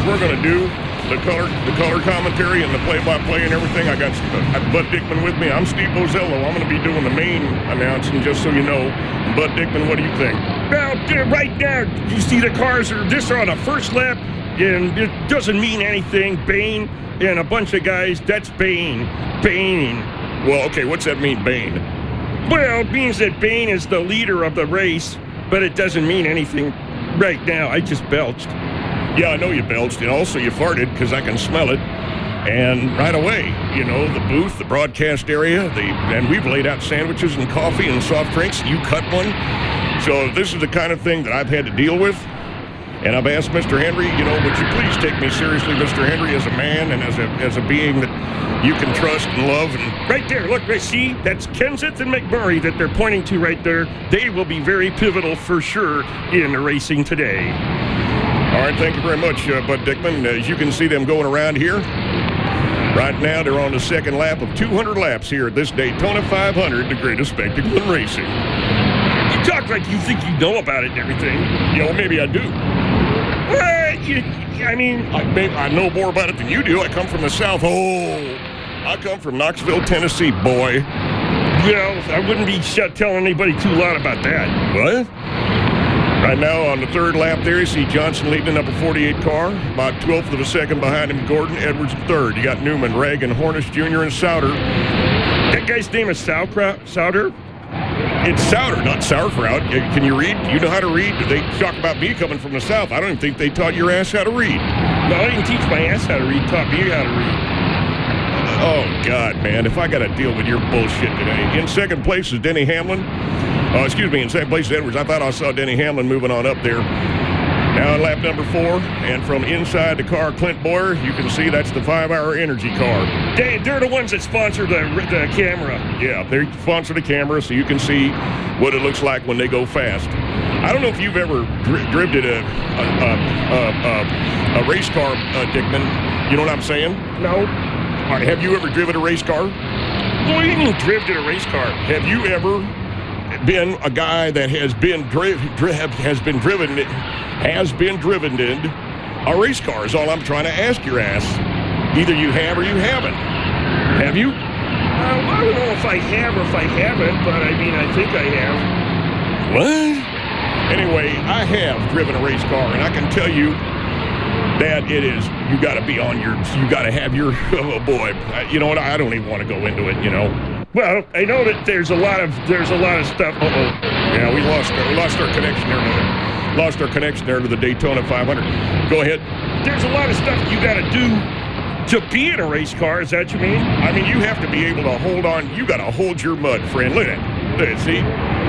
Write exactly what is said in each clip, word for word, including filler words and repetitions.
as we're going to do the color the color commentary and the play-by-play and everything, I got uh, Bud Dickman with me. I'm Steve Bozello. I'm going to be doing the main announcing, just so you know. Bud Dickman, what do you think? Well, uh, right now, you see the cars are this are on the first lap, and it doesn't mean anything. Bane and a bunch of guys, that's Bane. Bane. Well, okay, what's that mean, Bane? Well, it means that Bane is the leader of the race, but it doesn't mean anything right now. I just belched. Yeah, I know you belched, and also you farted, because I can smell it. And right away, you know, the booth, the broadcast area, the and we've laid out sandwiches and coffee and soft drinks, and you cut one. So this is the kind of thing that I've had to deal with. And I've asked Mister Henry, you know, would you please take me seriously, Mister Henry, as a man and as a as a being that you can trust and love. And right there, look, right, see, that's Kenseth and McMurray that they're pointing to right there. They will be very pivotal for sure in the racing today. All right, thank you very much, uh, Bud Dickman. As you can see them going around here, right now they're on the second lap of two hundred laps here at this Daytona five hundred, the greatest spectacle in racing. You talk like you think you know about it and everything. You know, maybe I do. Well, you, I mean... I, maybe I know more about it than you do. I come from the South. Oh, I come from Knoxville, Tennessee, boy. Well, I wouldn't be shut telling anybody too loud about that. What? Right now on the third lap there, you see Johnson leading the number forty-eight car. About twelfth of a second behind him, Gordon, Edwards in third. You got Newman, Reagan, Hornish Junior, and Sauter. That guy's name is Sauer, Sauter? It's Sauter, not sauerkraut. Can you read? You know how to read? They talk about me coming from the South. I don't even think they taught your ass how to read. No, I didn't teach my ass how to read. Taught me how to read. Oh, God, man. If I got to deal with your bullshit today. In second place is Denny Hamlin. Oh, excuse me, in second place is Edwards. I thought I saw Denny Hamlin moving on up there. Now in lap number four, and from inside the car, Clint Boyer, you can see that's the five-hour energy car. They, they're the ones that sponsor the, the camera. Yeah, they sponsor the camera so you can see what it looks like when they go fast. I don't know if you've ever dri- drifted a, a, a, a, a, a race car, uh, Dickman. You know what I'm saying? No. All right, have you ever driven a race car? What do you mean drifted a race car? Have you ever been a guy that has been dri- dri- has been driven has been driven in a race car is all I'm trying to ask your ass. Either you have or you haven't. Have you? Uh, I don't know if I have or if I haven't, but I mean, I think I have. What? Anyway, I have driven a race car, and I can tell you that it is, you got to be on your, you got to have your, oh boy, you know what, I don't even want to go into it, you know. Well, I know that there's a lot of, there's a lot of stuff. Uh-oh. Yeah, we lost, our, we lost our connection there to the, lost our connection there to the Daytona five hundred. Go ahead. There's a lot of stuff you got to do to be in a race car, is that what you mean? I mean, you have to be able to hold on, you got to hold your mud, friend. Look at it, look at it, see?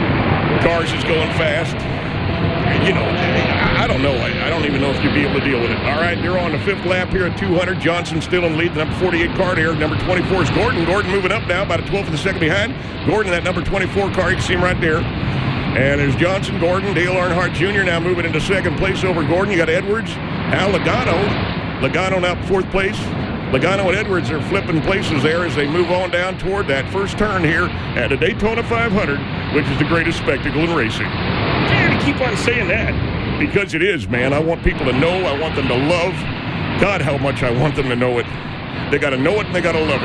Cars is going fast. You know, I don't know. I don't even know if you'd be able to deal with it. All right, you're on the fifth lap here at two hundred. Johnson still in the lead. The number forty-eight car here. Number twenty-four is Gordon. Gordon moving up now, about a twelfth of a second behind. Gordon, that number twenty-four car, you can see him right there. And there's Johnson, Gordon, Dale Earnhardt Junior now moving into second place over Gordon. You got Edwards, Al Logano. Logano now fourth place. Logano and Edwards are flipping places there as they move on down toward that first turn here at the Daytona five hundred, which is the greatest spectacle in racing. Yeah, to keep on saying that. Because it is, man. I want people to know. I want them to love. God, how much I want them to know it. They got to know it and they got to love it.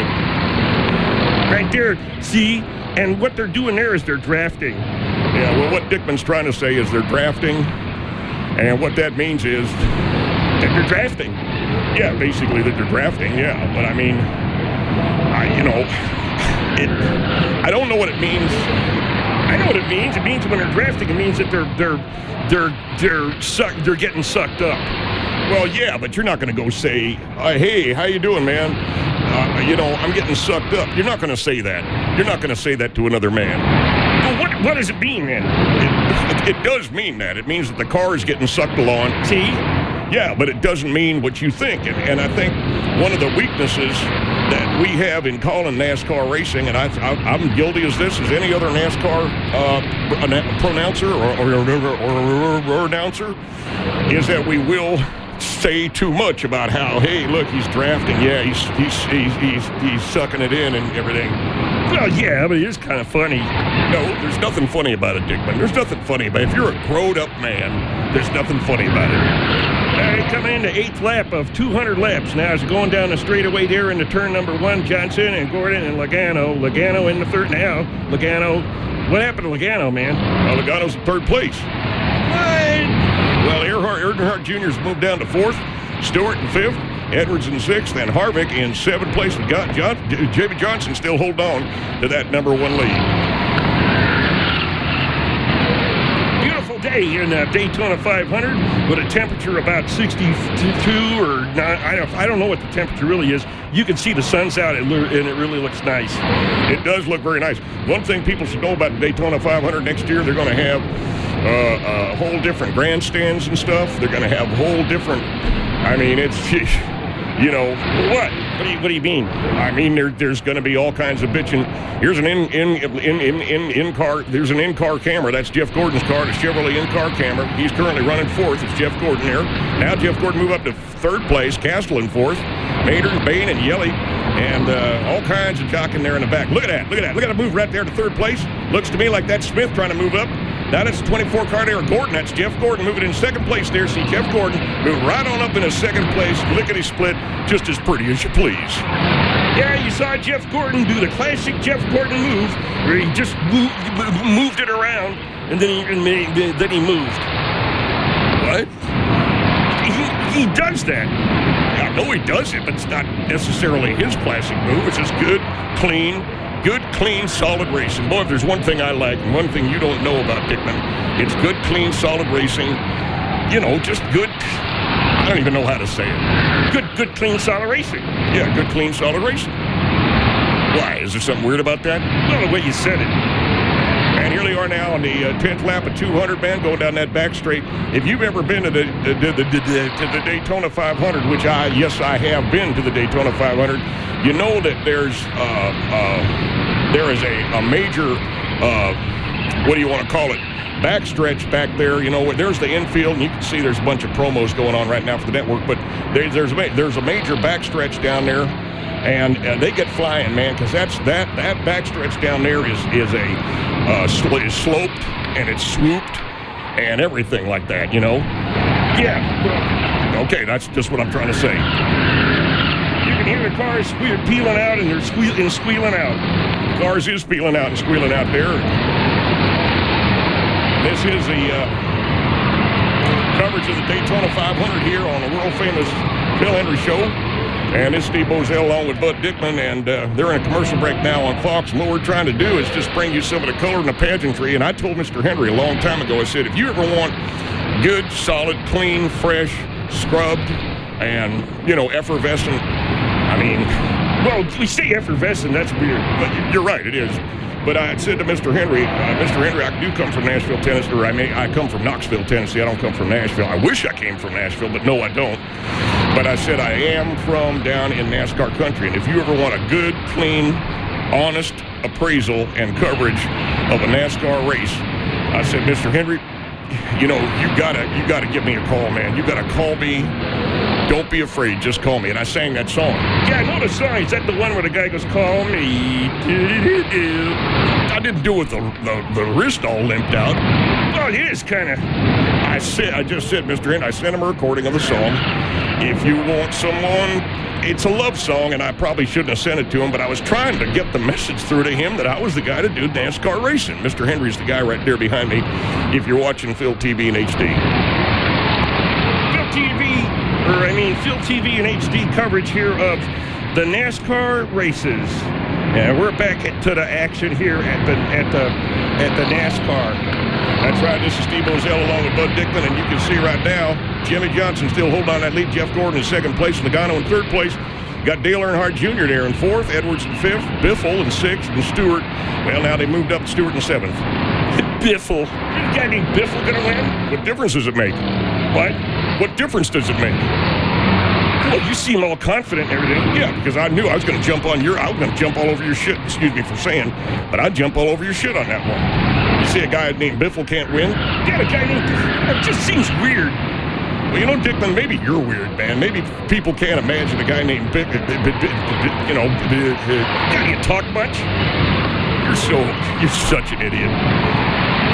Right there, see? And what they're doing there is they're drafting. Yeah, well, what Dickman's trying to say is they're drafting. And what that means is that they're drafting. Yeah, basically that they're drafting, yeah. But I mean, I, you know, it, I don't know what it means. I know what it means. It means when they're drafting, it means that they're they're they're they're suck they're getting sucked up. Well, yeah, but you're not going to go say, uh, "Hey, how you doing, man? Uh, you know, I'm getting sucked up." You're not going to say that. You're not going to say that to another man. Well, what what does it mean then? It, it, it does mean that. It means that the car is getting sucked along. See? Yeah, but it doesn't mean what you think. And, and I think one of the weaknesses that we have in calling NASCAR racing, and I, I, I'm guilty as this as any other NASCAR uh, pronouncer or, or, or, or, or announcer, is that we will say too much about how, hey, look, he's drafting. Yeah, he's he's he's he's, he's sucking it in and everything. Well, yeah, but it is kind of funny. No, there's nothing funny about it, Dickman. There's nothing funny about it. If you're a grown-up man, there's nothing funny about it. Uh, coming into eighth lap of two hundred laps. Now it's going down the straightaway there into turn number one. Johnson and Gordon and Logano. Logano in the third now. Logano. What happened to Logano, man? Well, Logano's in third place. What? Well, Earnhardt, Earnhardt Junior's moved down to fourth. Stewart in fifth. Edwards in sixth. And Harvick in seventh place. With John, John, J B Johnson still hold on to that number one lead. Day in uh, Daytona five hundred with a temperature about sixty-two or not. I don't, I don't know what the temperature really is. You can see the sun's out and it really looks nice. It does look very nice. One thing people should know about the Daytona five hundred next year, they're going to have uh, a whole different grandstands and stuff. They're going to have a whole different, I mean, it's, you know, what? What do you, what do you mean? I mean, there, there's going to be all kinds of bitching. Here's an in in in in in in car. There's an in car camera. That's Jeff Gordon's car. The Chevrolet in car camera. He's currently running fourth. It's Jeff Gordon there. Now Jeff Gordon move up to third place. Castle in fourth. Mater and Bain and Yelly and uh, all kinds of jocking there in the back. Look at that. Look at that. Look at that move right there to third place. Looks to me like that's Smith trying to move up. Now that's the twenty-four car there, Gordon. That's Jeff Gordon moving in second place there. See Jeff Gordon move right on up in a second place. Lickety split, just as pretty as you please. Yeah, you saw Jeff Gordon do the classic Jeff Gordon move, where he just moved, moved it around, and then he and then he moved. What? He, he does that. I know he does it, but it's not necessarily his classic move. It's just good, clean, good, clean, solid racing. Boy, if there's one thing I like, and one thing you don't know about Dickman, it's good, clean, solid racing. You know, just good. I don't even know how to say it. Good, good, clean, solid racing. Yeah, good, clean, solid racing. Why? Is there something weird about that? Well, the way you said it. And here they are now on the uh, tenth lap of two hundred, man, going down that back straight. If you've ever been to the, the, the, the, the, to the Daytona five hundred, which I, yes, I have been to the Daytona five hundred, you know that there's, uh, uh, there is a, a major, uh, what do you want to call it, backstretch back there. You know, there's the infield, and you can see there's a bunch of promos going on right now for the network, but there, there's, a, there's a major backstretch down there. And uh, they get flying, man, because that's that that backstretch down there is is a uh, sl- is sloped and it's swooped and everything like that, you know. Yeah. Well, okay, that's just what I'm trying to say. You can hear the cars sque- peeling out and they're squealing and squealing out. The cars is peeling out and squealing out there. This is the uh, coverage of the Daytona five hundred here on the world famous Phil Hendrie Show. And it's Steve Boesel along with Bud Dickman, and uh, they're in a commercial break now on Fox. And what we're trying to do is just bring you some of the color and the pageantry. And I told Mister Hendrie a long time ago, I said, if you ever want good, solid, clean, fresh, scrubbed, and, you know, effervescent, I mean... Well, we say effervescent, that's weird. But you're right, it is. But I had said to Mister Hendrie, uh, Mister Hendrie, I do come from Nashville, Tennessee, or I mean, I come from Knoxville, Tennessee. I don't come from Nashville. I wish I came from Nashville, but no, I don't. But I said I am from down in NASCAR country, and if you ever want a good, clean, honest appraisal and coverage of a NASCAR race, I said, Mister Hendrie, you know, you gotta, you gotta give me a call, man. You gotta call me. Don't be afraid, just call me. And I sang that song. Yeah, I know the song. Is that the one where the guy goes, call me? Do-do-do-do. I didn't do it with the, the, the wrist all limped out. Well, it is kind of. I said, I just said, Mister Hendrie, I sent him a recording of the song. If you want someone, it's a love song, and I probably shouldn't have sent it to him, but I was trying to get the message through to him that I was the guy to do NASCAR racing. Mister Hendrie's the guy right there behind me, if you're watching Phil T V in H D. Phil T V, or I mean Phil T V and H D coverage here of the NASCAR races. And we're back at, to the action here at the at the at the NASCAR. That's right, this is Steve Boesel along with Bud Dickman, and you can see right now, Jimmy Johnson still holding on that lead. Jeff Gordon in second place, Logano in third place. Got Dale Earnhardt Junior there in fourth, Edwards in fifth, Biffle in sixth, and Stewart. Well, now they moved up Stewart in seventh. Biffle. Is a guy named Biffle gonna win? What difference does it make? What? What difference does it make? Well, you seem all confident and everything. Yeah, because I knew I was going to jump on your, I was going to jump all over your shit. Excuse me for saying, but I'd jump all over your shit on that one. You see a guy named Biffle can't win? Yeah, a guy named Biffle. It just seems weird. Well, you know, Dickman, maybe you're weird, man. Maybe people can't imagine a guy named Biff, you know. God, you talk much? You're so, you're such an idiot.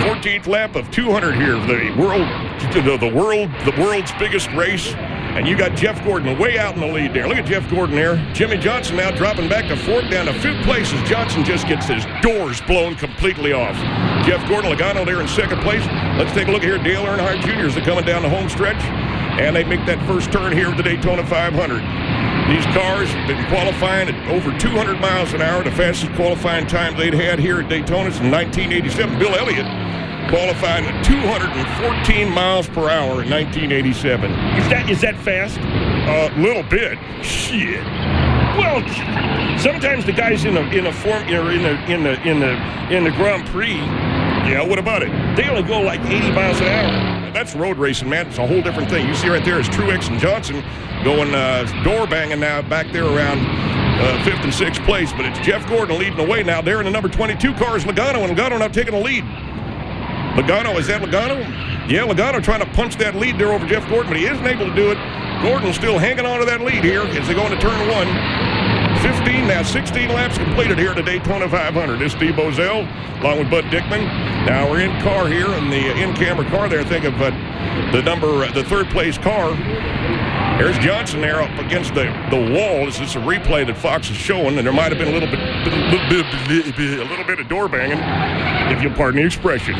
fourteenth lap of two hundred here. The world, the, the world, the world's biggest race. And you got Jeff Gordon way out in the lead there. Look at Jeff Gordon there. Jimmie Johnson now dropping back to fourth, down to fifth place as Johnson just gets his doors blown completely off. Jeff Gordon, Logano there in second place. Let's take a look here. Dale Earnhardt Junior is coming down the home stretch. And they make that first turn here at the Daytona five hundred. These cars have been qualifying at over two hundred miles an hour. The fastest qualifying time they'd had here at Daytona is in nineteen eighty-seven. Bill Elliott qualified at two hundred fourteen miles per hour in nineteen eighty-seven. Is that is that fast? A uh, little bit. Shit. Well, sometimes the guys in the in the form or in the in the in the in the Grand Prix. Yeah, what about it? They only go like eighty miles an hour. That's road racing, man. It's a whole different thing. You see right there is Truex and Johnson going uh, door banging now back there around uh, fifth and sixth place. But it's Jeff Gordon leading the way now. There in the number twenty-two car is Logano, and Logano now taking the lead. Logano, is that Logano? Yeah, Logano trying to punch that lead there over Jeff Gordon, but he isn't able to do it. Gordon's still hanging on to that lead here as they go into turn one. fifteen, now sixteen laps completed here at the Daytona five hundred. This is Steve Boesel along with Bud Dickman. Now we're in car here in the in-camera car there. Think of uh, the number, uh, the third place car. There's Johnson there up against the, the wall. This is a replay that Fox is showing, and there might have been a little bit, a little bit of door banging, if you'll pardon the expression.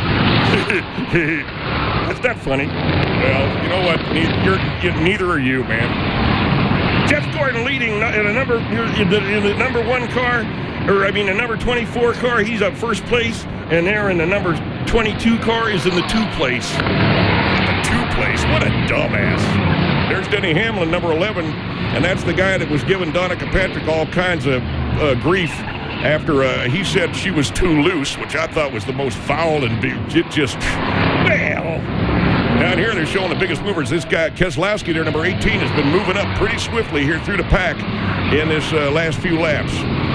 That's not funny. Well, you know what? You're, you're, neither are you, man. Jeff Gordon leading in a number in the, in the number one car, or I mean the number twenty-four car. He's up first place, and there in the number twenty-two car is in the two place. The two place? What a dumbass. There's Denny Hamlin, number eleven, and that's the guy that was giving Danica Patrick all kinds of uh, grief after uh, he said she was too loose, which I thought was the most foul and be- it just, well. Down here, they're showing the biggest movers. This guy, Keselowski, there, number eighteen, has been moving up pretty swiftly here through the pack in this uh, last few laps.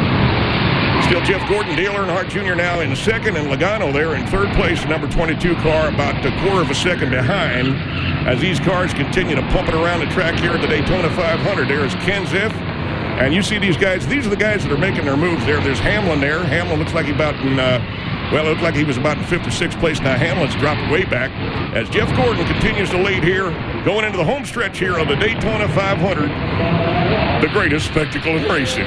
Still Jeff Gordon, Dale Earnhardt Junior now in second, and Logano there in third place, number twenty-two car, about a quarter of a second behind as these cars continue to pump it around the track here at the Daytona five hundred. There is Kenseth, and you see these guys. These are the guys that are making their moves there. There's Hamlin there. Hamlin looks like he about in, uh, well, it looked like he was about in fifth or sixth place. Now Hamlin's dropped way back as Jeff Gordon continues to lead here, going into the home stretch here of the Daytona five hundred, the greatest spectacle in racing.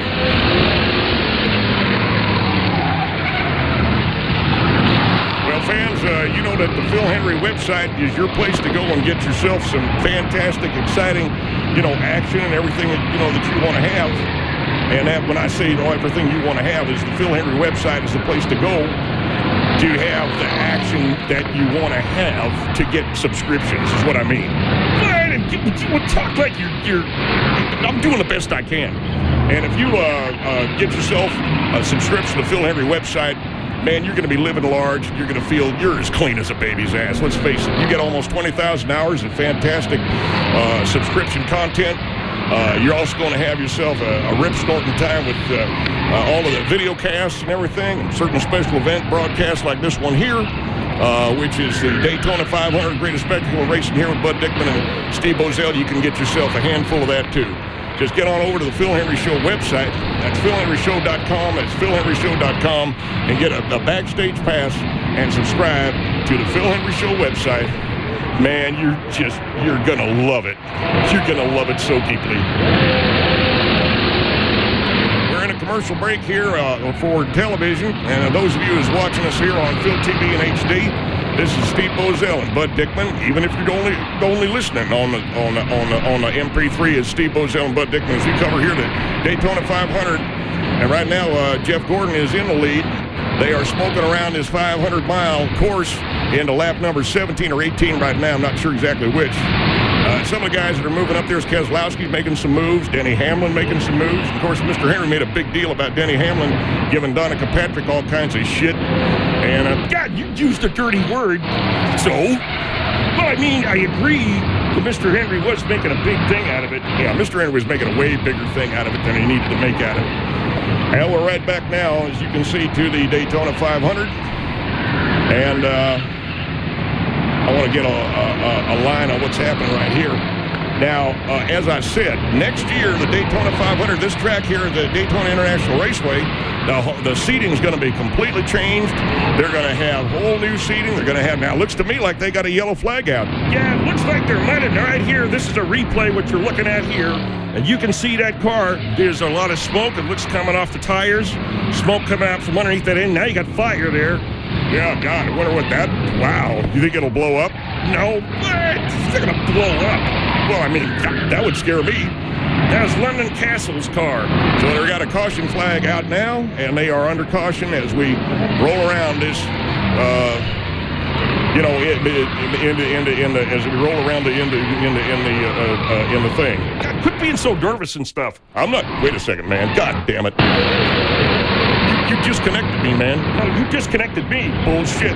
Fans, uh, you know that the Phil Henry website is your place to go and get yourself some fantastic, exciting, you know, action and everything that, you know, that you want to have. And that, when I say, you know, everything you want to have, is the Phil Henry website is the place to go to have the action that you want to have to get subscriptions, is what I mean. Well, talk like you're, you're, I'm doing the best I can. And if you uh, uh, get yourself a subscription to the Phil Henry website, man, you're going to be living large. You're going to feel you're as clean as a baby's ass. Let's face it. You get almost twenty thousand hours of fantastic uh, subscription content. Uh, you're also going to have yourself a, a rip-snorting time with uh, uh, all of the video casts and everything, and certain special event broadcasts like this one here, uh, which is the Daytona five hundred Greatest Spectacle of Racing here with Bud Dickman and Steve Boesel. You can get yourself a handful of that, too. Just get on over to the Phil Henry Show website. That's phil henry show dot com. That's phil henry show dot com. And get a, a backstage pass and subscribe to the Phil Henry Show website. Man, you're just, you're going to love it. You're going to love it so deeply. We're in a commercial break here uh, for television. And uh, those of you who's watching us here on Phil T V and H D, this is Steve Boesel and Bud Dickman. Even if you're only only listening on the on the on the on the M P three, is Steve Boesel and Bud Dickman as we cover here the Daytona five hundred. And right now, uh, Jeff Gordon is in the lead. They are smoking around this five hundred mile course into lap number seventeen or eighteen right now. I'm not sure exactly which. Uh, some of the guys that are moving up there is Keselowski making some moves, Denny Hamlin making some moves. Of course, Mister Henry made a big deal about Denny Hamlin giving Danica Patrick all kinds of shit. And, uh, God, you used a dirty word. So? Well, I mean, I agree that Mister Henry was making a big thing out of it. Yeah, Mister Henry was making a way bigger thing out of it than he needed to make out of it. Well, we're right back now, as you can see, to the Daytona five hundred. And, uh... I want to get a, a, a line on what's happening right here. Now, uh, as I said, next year, the Daytona five hundred, this track here, the Daytona International Raceway, the, the seating is going to be completely changed. They're going to have whole new seating. They're going to have, now, it looks to me like they got a yellow flag out. Yeah, it looks like they're running right here. This is a replay, what you're looking at here. And you can see that car. There's a lot of smoke. It looks coming off the tires. Smoke coming out from underneath that end. Now you got fire there. Yeah, God, I wonder what that, wow. You think it'll blow up? No, what? It's not going to blow up. Well, I mean, that, that would scare me. That was London Castle's car. So they've got a caution flag out now, and they are under caution as we roll around this, uh, you know, in the, in the, in the, in the, as we roll around the, in the, in the, in the, uh, uh, in the thing. God, quit being so nervous and stuff. I'm not, wait a second, man. God damn it. You, you disconnected me, man. No, you disconnected me. Bullshit.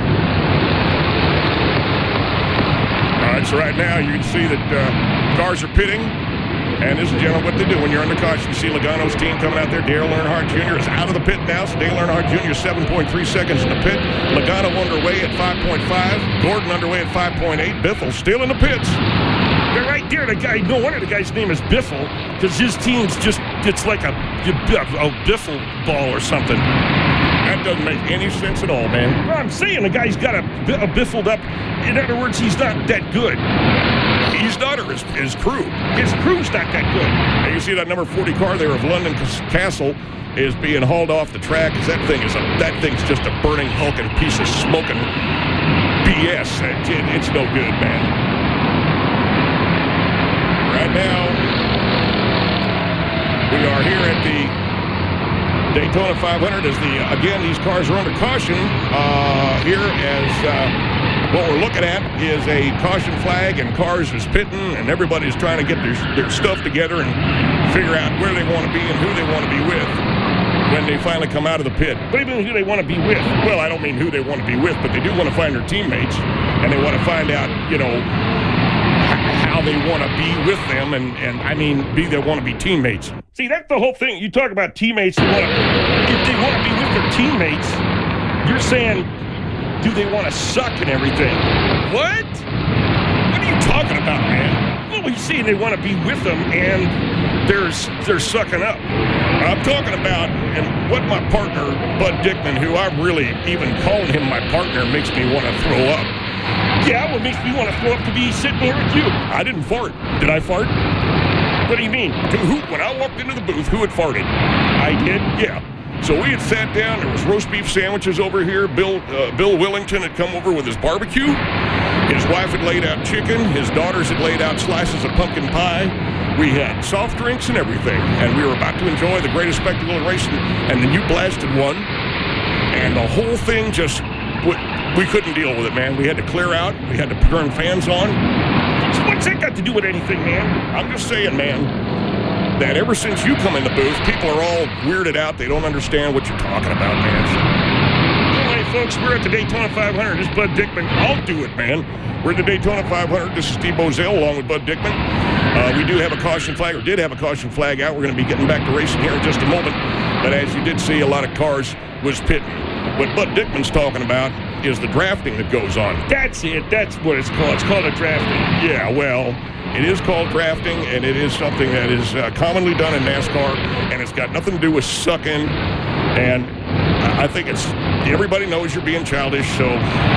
All right, so right now you can see that uh, cars are pitting. And this is generally what they do when you're under caution. You see Logano's team coming out there. Dale Earnhardt Junior is out of the pit now. So Dale Earnhardt Junior seven point three seconds in the pit. Logano underway at five point five. Gordon underway at five point eight. Biffle still in the pits. They're right there. The guy, no wonder the guy's name is Biffle, because his team's just, it's like a, a Biffle ball or something. That doesn't make any sense at all, man. Well, I'm saying the guy's got a, a biffled up. In other words, he's not that good. He's not, or his, his crew. His crew's not that good. And you see that number forty car there of London Castle is being hauled off the track, because that thing is a, that thing's just a burning hulking piece of smoking B S. It, it, it's no good, man. Right now, we are here at the Daytona five hundred as the, again, these cars are under caution uh, here as uh, what we're looking at is a caution flag, and cars is pitting, and everybody's trying to get their, their stuff together and figure out where they want to be and who they want to be with when they finally come out of the pit. What do you mean who they want to be with? Well, I don't mean who they want to be with, but they do want to find their teammates, and they want to find out, you know, how they want to be with them, and, and I mean, be they want to be teammates. See, that's the whole thing. You talk about teammates. Who wanna, if they want to be with their teammates, you're saying, do they want to suck and everything? What? What are you talking about, man? Well, he's saying they want to be with them, and they're, they're sucking up. I'm talking about, and what my partner, Bud Dickman, who I'm really, even calling him my partner, makes me want to throw up. Yeah, what makes me want to throw up to be sitting here with you? I didn't fart. Did I fart? What do you mean? Who, when I walked into the booth, who had farted? I did? Yeah. So we had sat down. There was roast beef sandwiches over here. Bill uh, Bill Willington had come over with his barbecue. His wife had laid out chicken. His daughters had laid out slices of pumpkin pie. We had soft drinks and everything. And we were about to enjoy the greatest spectacle in racing. And then you blasted one. And the whole thing just... We couldn't deal with it, man. We had to clear out. We had to turn fans on. So what's that got to do with anything, man? I'm just saying, man, that ever since you come in the booth, people are all weirded out. They don't understand what you're talking about, man. Well, hey, folks, we're at the Daytona five hundred. This is Bud Dickman. I'll do it, man. We're at the Daytona five hundred. This is Steve Bozell along with Bud Dickman. Uh, we do have a caution flag, or did have a caution flag out. We're going to be getting back to racing here in just a moment. But as you did see, a lot of cars was pitting. What Bud Dickman's talking about is the drafting that goes on. That's it. That's what it's called. It's called a drafting. Yeah, well, it is called drafting, and it is something that is uh, commonly done in NASCAR, and it's got nothing to do with sucking. And I think it's, everybody knows you're being childish, so.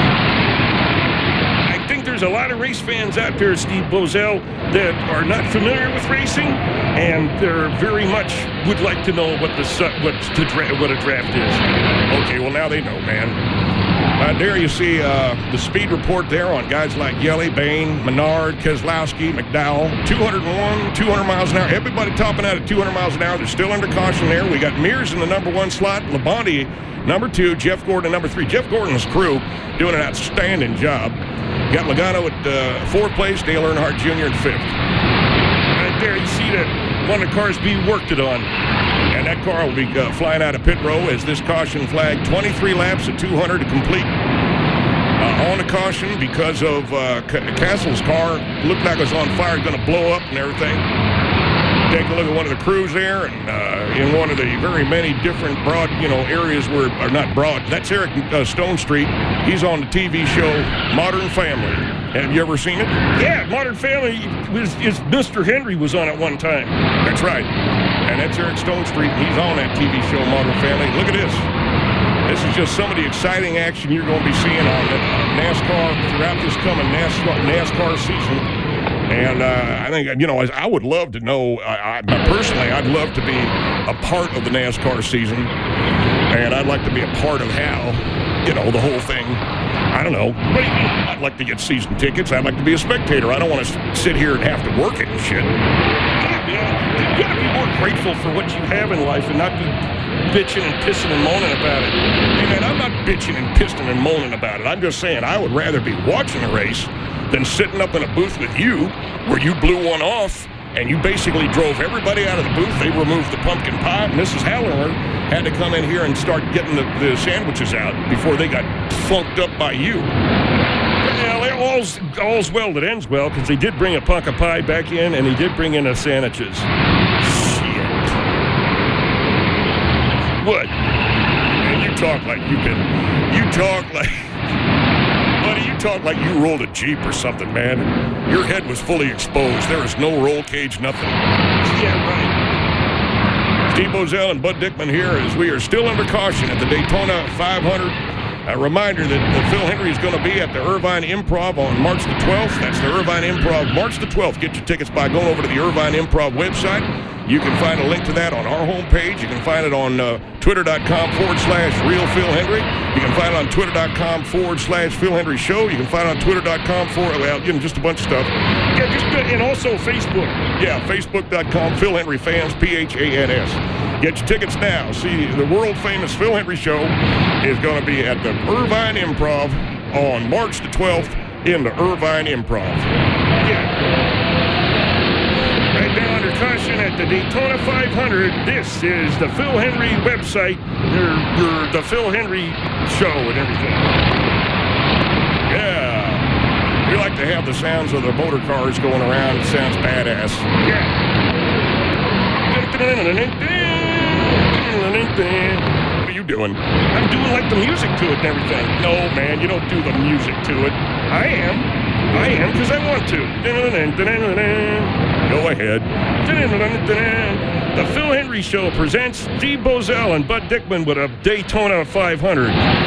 I think there's a lot of race fans out there, Steve Bozell, that are not familiar with racing, and they're very much would like to know what the what the dra- what a draft is. Okay, well now they know, man. Uh, there you see uh, the speed report there on guys like Yelly, Bain, Menard, Keselowski, McDowell. two hundred one, two hundred miles an hour. Everybody topping out at two hundred miles an hour. They're still under caution there. We got Mears in the number one slot, Labonte number two, Jeff Gordon number three. Jeff Gordon's crew doing an outstanding job. Got Logano at uh, fourth place, Dale Earnhardt Junior at fifth. Right there, you see that one of the cars being worked it on. And that car will be uh, flying out of pit row as this caution flag, twenty-three laps at two hundred to complete. Uh, on a caution because of uh, Castle's car. Looked like it was on fire, going to blow up and everything. Take a look at one of the crews there, and uh, in one of the very many different broad, you know, areas where, or not broad, that's Eric uh, Stone Street. He's on the T V show Modern Family. Have you ever seen it? Yeah, Modern Family was is Mister Henry was on at one time. That's right. And that's Eric Stone Street, and he's on that T V show Modern Family. Look at this. This is just some of the exciting action you're going to be seeing on uh, NASCAR throughout this coming NASCAR, NASCAR season. And uh, I think, you know, I would love to know, I, I, personally, I'd love to be a part of the NASCAR season. And I'd like to be a part of how, you know, the whole thing. I don't know. What do you mean? I'd like to get season tickets. I'd like to be a spectator. I don't want to sit here and have to work it and shit. Yeah, man. You got to be more grateful for what you have in life and not be bitching and pissing and moaning about it. Hey, man, I'm not bitching and pissing and moaning about it. I'm just saying I would rather be watching a race than sitting up in a booth with you where you blew one off and you basically drove everybody out of the booth. They removed the pumpkin pie. Missus Hallinger had to come in here and start getting the, the sandwiches out before they got funked up by you. Well, all's, all's well that ends well, because they did bring a pumpkin pie back in, and they did bring in the sandwiches. Shit. What? Man, you talk like you can... You talk like... Buddy, you talk like you rolled a Jeep or something, man. Your head was fully exposed. There was no roll cage, nothing. Yeah, right. Steve Boesel and Bud Dickman here as we are still under caution at the Daytona five hundred. A reminder that uh, Phil Hendrie is going to be at the Irvine Improv on March the twelfth. That's the Irvine Improv, March the twelfth. Get your tickets by going over to the Irvine Improv website. You can find a link to that on our homepage. You can find it on uh, twitter.com forward slash real Phil Hendrie. You can find it on twitter.com forward slash Phil Hendrie Show. You can find it on twitter.com forward, well, you know, just a bunch of stuff. Yeah, just, and also Facebook. Yeah, facebook.com Phil Hendrie Fans, P H A N S. Get your tickets now. See, the world-famous Phil Hendrie Show is going to be at the Irvine Improv on March the twelfth in the Irvine Improv. Yeah. Right now under caution at the Daytona five hundred, this is the Phil Hendrie website, or, or the Phil Hendrie Show and everything. Yeah. We like to have the sounds of the motor cars going around. It sounds badass. Yeah. What are you doing? I'm doing like the music to it and everything. No, man, you don't do the music to it. I am. I am because I want to. Go ahead. The Phil Hendrie Show presents Steve Boesel and Bud Dickman with a Daytona five hundred.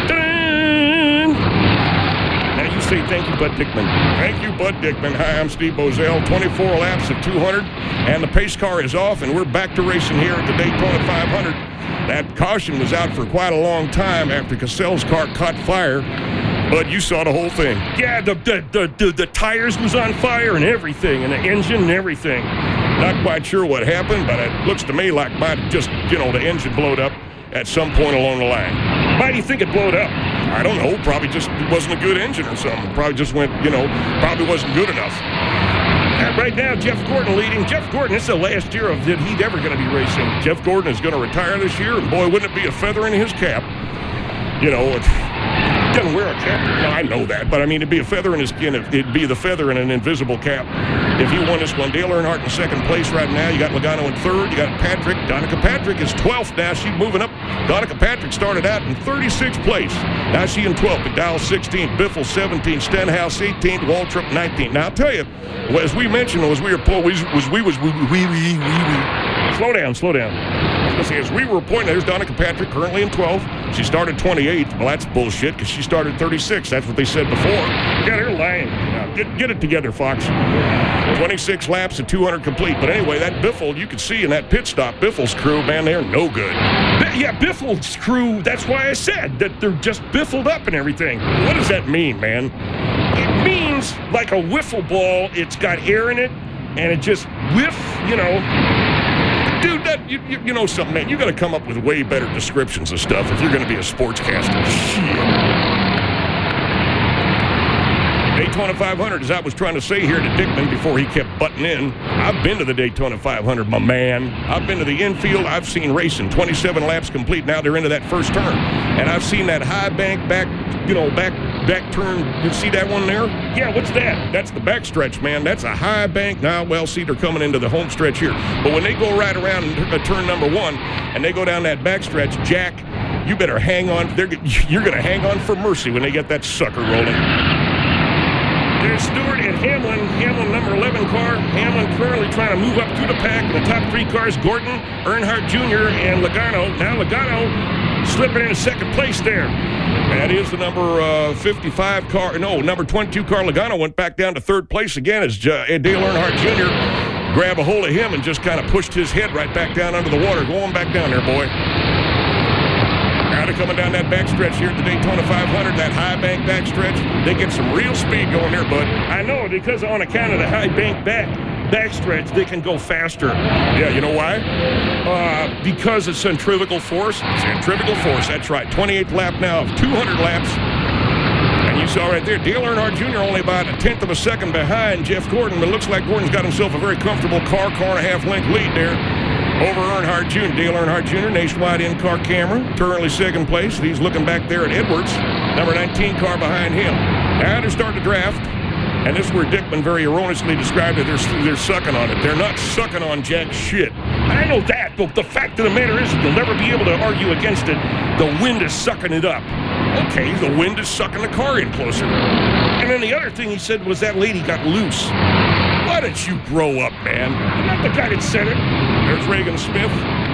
Now you say thank you, Bud Dickman. Thank you, Bud Dickman. Hi, I'm Steve Boesel. twenty-four laps of two hundred, and the pace car is off, and we're back to racing here at the Daytona five hundred. That caution was out for quite a long time after Cassell's car caught fire, but you saw the whole thing. Yeah, the the, the, the the tires was on fire and everything, and the engine and everything. Not quite sure what happened, but it looks to me like might have just, you know, the engine blowed up at some point along the line. Why do you think it blowed up? I don't know. Probably just wasn't a good engine or something. Probably just went, you know, probably wasn't good enough. And right now, Jeff Gordon leading. Jeff Gordon, this is the last year of that he's ever going to be racing. Jeff Gordon is going to retire this year, and boy, wouldn't it be a feather in his cap. You know, it, he doesn't wear a cap. No, I know that, but I mean, it'd be a feather in his skin. It'd be the feather in an invisible cap. If he won this one, Dale Earnhardt in second place right now. You got Logano in third. You got Patrick. Danica Patrick is twelfth now. She's moving up. Danica Patrick started out in thirty-sixth place. Now she in twelfth. McDowell sixteenth. Biffle seventeenth. Stenhouse eighteenth. Waltrip nineteenth. Now I'll tell you, as we mentioned, as we were pulling, was we was we we we we we. Slow down, slow down. Say, as we were pointing, there's Danica Patrick currently in twelfth. She started twenty-eighth. Well, that's bullshit because she started thirty-sixth. That's what they said before. Got her lying. Now, get, get it together, Fox. twenty-six laps and two hundred complete. But anyway, that Biffle, you could see in that pit stop, Biffle's crew, man, they're no good. B- yeah, Biffle's crew, that's why I said that they're just biffled up and everything. What does that mean, man? It means like a wiffle ball. It's got air in it, and it just whiff, you know. Dude, that, you, you, you know something, man. You got to come up with way better descriptions of stuff if you're going to be a sportscaster. Shit. Daytona five hundred, as I was trying to say here to Dickman before he kept butting in, I've been to the Daytona five hundred, my man. I've been to the infield. I've seen racing. twenty-seven laps complete. Now they're into that first turn. And I've seen that high bank back, you know, back back turn. You see that one there? Yeah, what's that? That's the back stretch, man. That's a high bank. Now, well, see, they're coming into the home stretch here. But when they go right around uh, turn number one and they go down that back stretch, Jack, you better hang on. They're, you're going to hang on for mercy when they get that sucker rolling. There's Stewart and Hamlin. Hamlin, number eleven car. Hamlin currently trying to move up through the pack. The top three cars, Gordon, Earnhardt Junior, and Logano. Now Logano slipping into second place there. That is the number uh, fifty-five car. No, number twenty-two car. Logano went back down to third place again as uh, Dale Earnhardt Junior grabbed a hold of him and just kind of pushed his head right back down under the water. Go on back down there, boy. Now they're coming down that backstretch here at the Daytona five hundred, that high bank backstretch. They get some real speed going there, bud. I know, because on account of the high bank back backstretch, they can go faster. Yeah, you know why? Uh, because of centrifugal force. Centrifugal force, that's right. twenty-eighth lap now of two hundred laps. And you saw right there, Dale Earnhardt Junior only about a tenth of a second behind Jeff Gordon, but it looks like Gordon's got himself a very comfortable car, car and a half length lead there over Earnhardt Junior Dale Earnhardt Junior, nationwide in-car camera, currently second place. He's looking back there at Edwards, number nineteen car behind him. Now they're starting to draft. And this is where Dickman very erroneously described it. They're, they're sucking on it. They're not sucking on jack shit. I know that, but the fact of the matter is you'll never be able to argue against it. The wind is sucking it up. Okay, the wind is sucking the car in closer. And then the other thing he said was that lady got loose. Why don't you grow up, man? I'm not the guy that said it. There's Reagan Smith.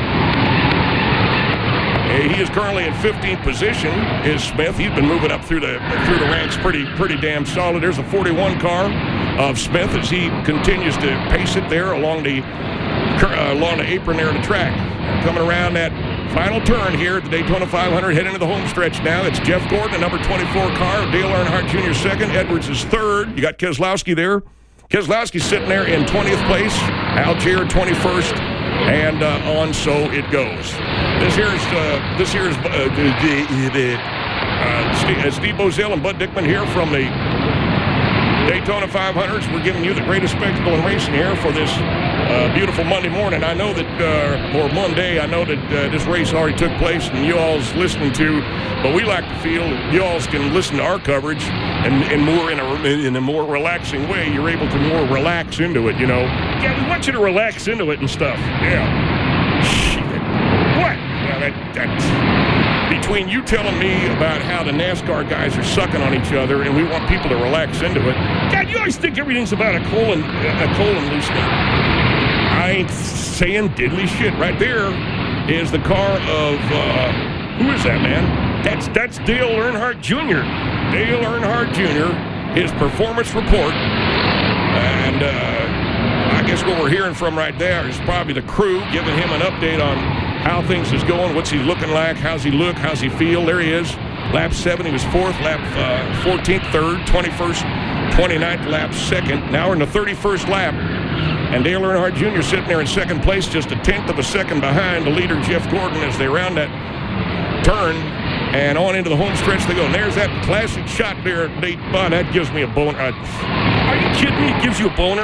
He is currently in fifteenth position, is Smith. He's been moving up through the through the ranks pretty pretty damn solid. There's a forty-one car of Smith as he continues to pace it there along the uh, along the apron there of the track. Coming around that final turn here at the Daytona five hundred, heading into the home stretch now. It's Jeff Gordon, the number twenty-four car. Dale Earnhardt Junior second. Edwards is third. You got Keselowski there. Keselowski sitting there in twentieth place. Algier twenty-first. And uh, on so it goes. This here's uh, this here's uh, the, the, the uh, Steve, Steve Bozell and Bud Dickman here from the Daytona five hundreds. We're giving you the greatest spectacle in racing here for this uh, beautiful Monday morning. I know that, uh, or Monday, I know that uh, this race already took place and you all's listening to, but we like to feel you all can listen to our coverage and, and more in a, in a more relaxing way. You're able to more relax into it, you know. Yeah, we want you to relax into it and stuff. Yeah. Shit. What? Well, that, that's... Between you telling me about how the NASCAR guys are sucking on each other and we want people to relax into it. God, you always think everything's about a colon, a colon loosening. I ain't saying diddly shit. Right there is the car of, uh, who is that, man? That's that's Dale Earnhardt Junior Dale Earnhardt Junior, his performance report. And uh, I guess what we're hearing from right there is probably the crew giving him an update on how things is going, what's he looking like, how's he look, how's he feel. There he is. Lap seven, he was fourth. Lap uh, fourteenth, third. twenty-first, twenty-ninth lap, second. Now we're in the thirty-first lap. And Dale Earnhardt Junior sitting there in second place, just a tenth of a second behind the leader, Jeff Gordon, as they round that turn. And on into the home stretch they go. And there's that classic shot there. They, oh, that gives me a boner. Uh, are you kidding me? It gives you a boner?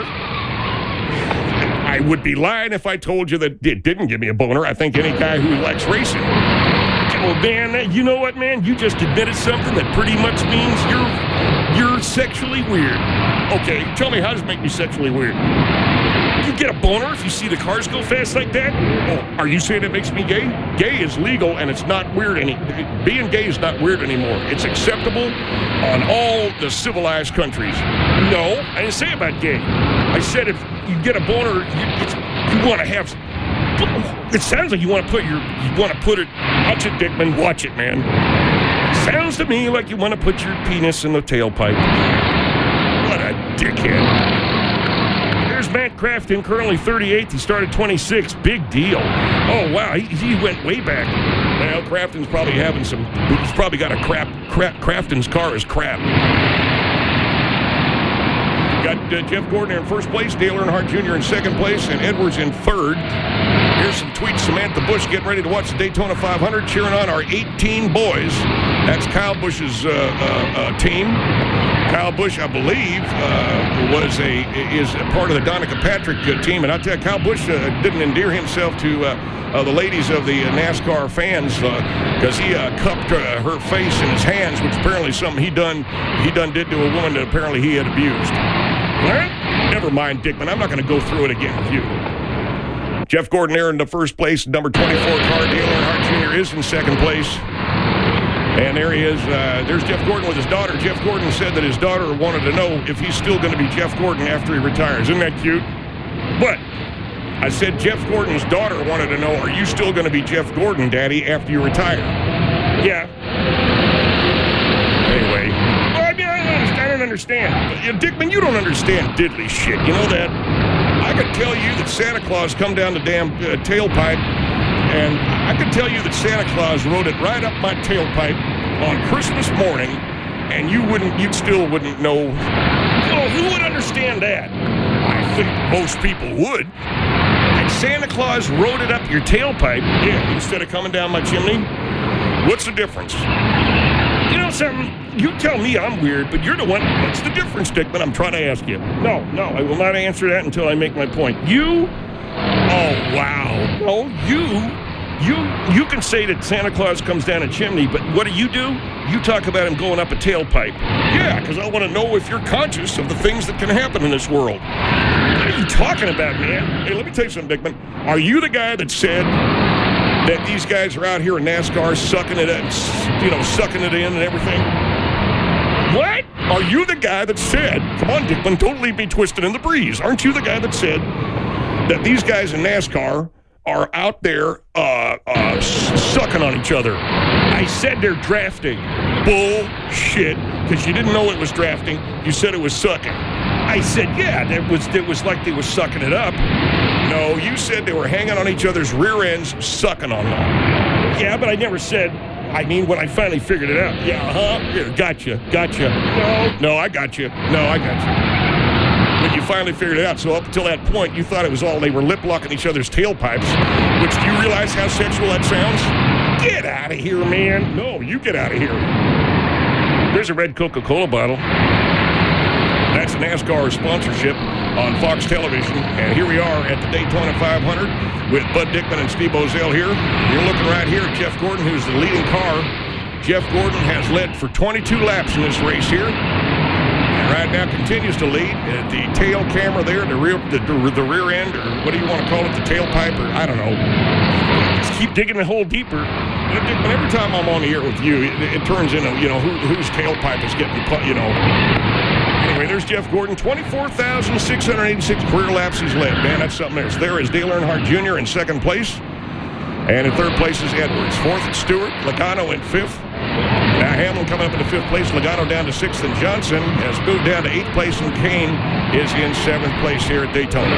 I would be lying if I told you that it didn't give me a boner. I think any guy who likes racing. Well, man, you know what, man? You just admitted something that pretty much means you're you're sexually weird. Okay, tell me, how does it make me sexually weird? You get a boner if you see the cars go fast like that? Oh, are you saying it makes me gay? Gay is legal and it's not weird any. Being gay is not weird anymore. It's acceptable on all the civilized countries. No, I didn't say about gay. I said if you get a boner, you, it's, you want to have. It sounds like you want to put your. You want to put it. Watch it, Dickman. Watch it, man. It sounds to me like you want to put your penis in the tailpipe. What a dickhead. Matt Crafton, currently thirty-eighth. He started twenty-sixth. Big deal. Oh, wow. He, he went way back. Well, Crafton's probably having some... He's probably got a crap... crap Crafton's car is crap. Got uh, Jeff Gordon in first place, Dale Earnhardt Junior in second place, and Edwards in third. Here's some tweets. Samantha Bush getting ready to watch the Daytona five hundred, cheering on our eighteen boys. That's Kyle Busch's uh, uh, uh, team. Kyle Busch, I believe, uh, was a is a part of the Danica Patrick uh, team, and I tell you, Kyle Busch uh, didn't endear himself to uh, uh, the ladies of the uh, NASCAR fans because uh, he uh, cupped uh, her face in his hands, which apparently something he done he done did to a woman that apparently he had abused. All right, never mind, Dickman. I'm not going to go through it again with you. Jeff Gordon there in the first place, number twenty-four car. Dale Earnhardt Junior is in second place. And there he is. Uh, there's Jeff Gordon with his daughter. Jeff Gordon said that his daughter wanted to know if he's still going to be Jeff Gordon after he retires. Isn't that cute? But I said Jeff Gordon's daughter wanted to know, are you still going to be Jeff Gordon, Daddy, after you retire? Yeah. Anyway. Well, I mean, I don't understand. I don't understand. But, uh, Dickman, you don't understand diddly shit. You know that? I could tell you that Santa Claus come down the damn uh, tailpipe, and I could tell you that Santa Claus rode it right up my tailpipe on Christmas morning, and you wouldn't, you still wouldn't know. Well, who would understand that? I think most people would. And Santa Claus rode it up your tailpipe, yeah, instead of coming down my chimney. What's the difference? You know something? You tell me I'm weird, but you're the one. What's the difference, Dickman? I'm trying to ask you. No, no, I will not answer that until I make my point. You? Oh, wow. No, you. You you can say that Santa Claus comes down a chimney, but what do you do? You talk about him going up a tailpipe. Yeah, because I want to know if you're conscious of the things that can happen in this world. What are you talking about, man? Hey, let me tell you something, Dickman. Are you the guy that said that these guys are out here in NASCAR sucking it in, you know, sucking it in and everything? What? Are you the guy that said, come on, Dickman, don't leave me twisted in the breeze. Aren't you the guy that said that these guys in NASCAR are out there uh, uh, sucking on each other? I said they're drafting. Bullshit, because you didn't know it was drafting. You said it was sucking. I said, yeah, it was, it was like they were sucking it up. No, you said they were hanging on each other's rear ends, sucking on them. Yeah, but I never said, I mean, when I finally figured it out. Yeah, huh? Yeah, gotcha, gotcha. No, no, I got you. No, I got you. When you finally figured it out, so up until that point, you thought it was all they were lip-locking each other's tailpipes, which, do you realize how sexual that sounds? Get out of here, man. No, you get out of here. There's a red Coca-Cola bottle. That's a NASCAR sponsorship on Fox Television. And here we are at the Daytona five hundred with Bud Dickman and Steve Boesel here. You're looking right here at Jeff Gordon, who's the leading car. Jeff Gordon has led for twenty-two laps in this race here. And right now continues to lead. Uh, the tail camera there, the rear, the, the rear end, or what do you want to call it, the tailpipe, or I don't know. Just keep digging the hole deeper. And Dickman, every time I'm on the air with you, it, it turns into, you know, who, whose tailpipe is getting, you know. Anyway, there's Jeff Gordon, twenty-four thousand six hundred eighty-six career laps he's led. Man, that's something else. There is Dale Earnhardt Junior in second place. And in third place is Edwards. Fourth, Stewart. Logano in fifth. Now Hamlin coming up into fifth place. Logano down to sixth. And Johnson has moved down to eighth place. And Kane is in seventh place here at Daytona.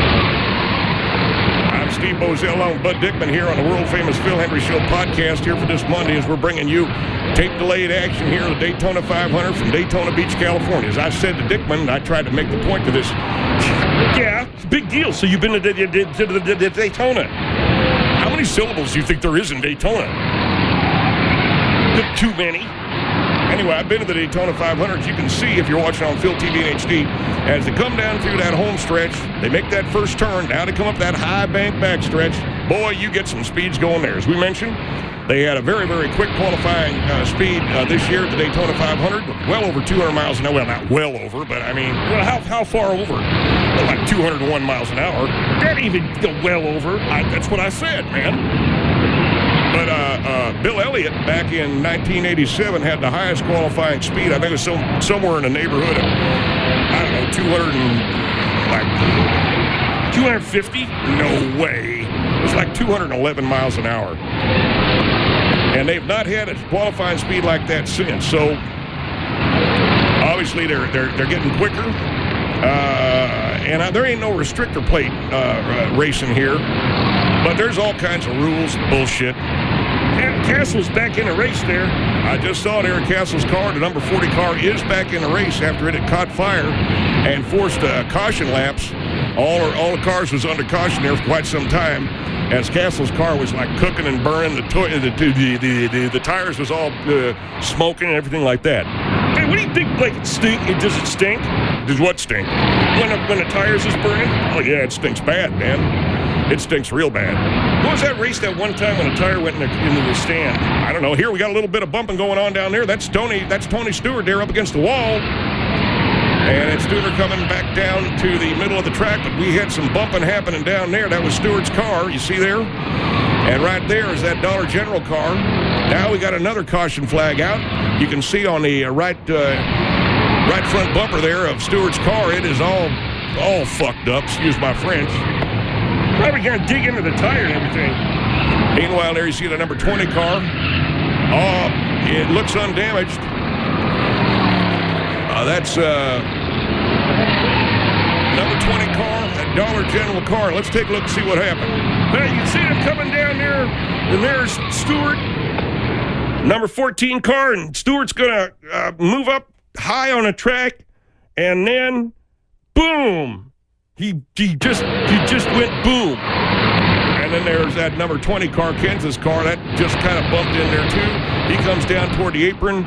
I'm Steve Boesel along with Bud Dickman here on the world-famous Phil Hendry Show podcast here for this Monday as we're bringing you tape-delayed action here at the Daytona five hundred from Daytona Beach, California. As I said to Dickman, I tried to make the point to this. Yeah, it's a big deal. So you've been to, to, to, to, to Daytona. How many syllables do you think there is in Daytona? Too many. Anyway, I've been to the Daytona five hundred. You can see, if you're watching on Phil T V and H D, as they come down through that home stretch, they make that first turn. Now they come up that high bank backstretch. Boy, you get some speeds going there. As we mentioned, they had a very, very quick qualifying uh, speed uh, this year at the Daytona five hundred. Well over two hundred miles an hour. Well, not well over, but I mean, well, how, how far over? Well, like two hundred one miles an hour. That even go well over. I, that's what I said, man. But uh, uh, Bill Elliott back in nineteen eighty-seven had the highest qualifying speed. I think it was some, somewhere in the neighborhood of, I don't know, two hundred and, like, two hundred fifty? No way. It was like two hundred eleven miles an hour. And they've not had a qualifying speed like that since. So, obviously, they're, they're, they're getting quicker. Uh, and uh, there ain't no restrictor plate uh, uh, racing here. But there's all kinds of rules and bullshit. Castle's back in the race there. I just saw it. Eric Castle's car, the number forty car, is back in the race after it had caught fire and forced uh, caution laps. All, all the cars was under caution there for quite some time, as Castle's car was like cooking and burning. The to- the, the, the, the, the tires was all uh, smoking and everything like that. Hey, what do you think? Like, it stink? It, does it stink? Does what stink? When the, when the tires is burning? Oh, yeah, it stinks bad, man. It stinks real bad. What was that race that one time when a tire went in the, into the stand? I don't know. Here we got a little bit of bumping going on down there. That's Tony. That's Tony Stewart there up against the wall. And it's Stewart coming back down to the middle of the track, but we had some bumping happening down there. That was Stewart's car, you see there? And right there is that Dollar General car. Now we got another caution flag out. You can see on the uh, right uh, right front bumper there of Stewart's car, it is all all fucked up. Excuse my French. Probably gonna dig into the tire and everything. Meanwhile, there you see the number twenty car. Oh, it looks undamaged. Uh, that's uh, number twenty car, that Dollar General car. Let's take a look and see what happened. Well, you can see them coming down there, and there's Stewart. Number fourteen car, and Stewart's gonna uh, move up high on a track, and then boom, he he just he just went boom. And then there's that number twenty car, Kansas car, that just kind of bumped in there too. He comes down toward the apron,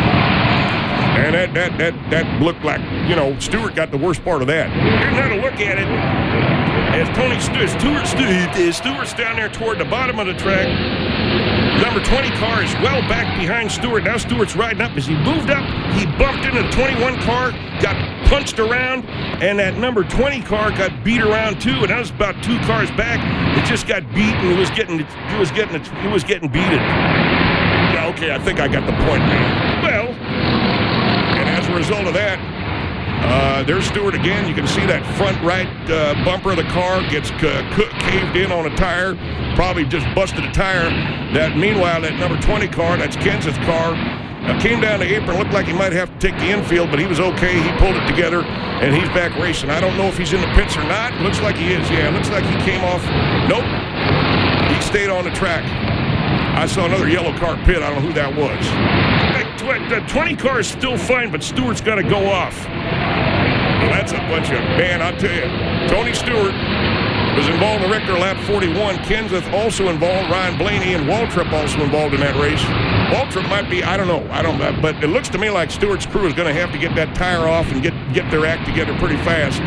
and that that that that looked like, you know, Stewart got the worst part of that. Here's how to look at it. As Tony Stewart, Stewart, Stewart, Stewart's down there toward the bottom of the track. Number twenty car is well back behind Stewart. Now Stewart's riding up. As he moved up, he bumped into the twenty-one car, got punched around, and that number twenty car got beat around too. And that was about two cars back. It just got beat, and it was getting, it was getting, it was getting beaten. Yeah, okay, I think I got the point, man. Well, and as a result of that, Uh, there's Stewart again. You can see that front right uh, bumper of the car gets uh, caved in on a tire, probably just busted a tire. That meanwhile, that number twenty car, that's Kenseth's car, uh, came down the apron. Looked like he might have to take the infield, but he was okay. He pulled it together, and he's back racing. I don't know if he's in the pits or not. Looks like he is. Yeah, looks like he came off. Nope, he stayed on the track. I saw another yellow car pit. I don't know who that was. The twenty car is still fine, but Stewart's got to go off. Well, that's a bunch of, man, I'll tell you. Tony Stewart was involved in the wreck there lap forty-one. Kenseth also involved. Ryan Blaney and Waltrip also involved in that race. Waltrip might be, I don't know. I don't know. But it looks to me like Stewart's crew is going to have to get that tire off and get, get their act together pretty fast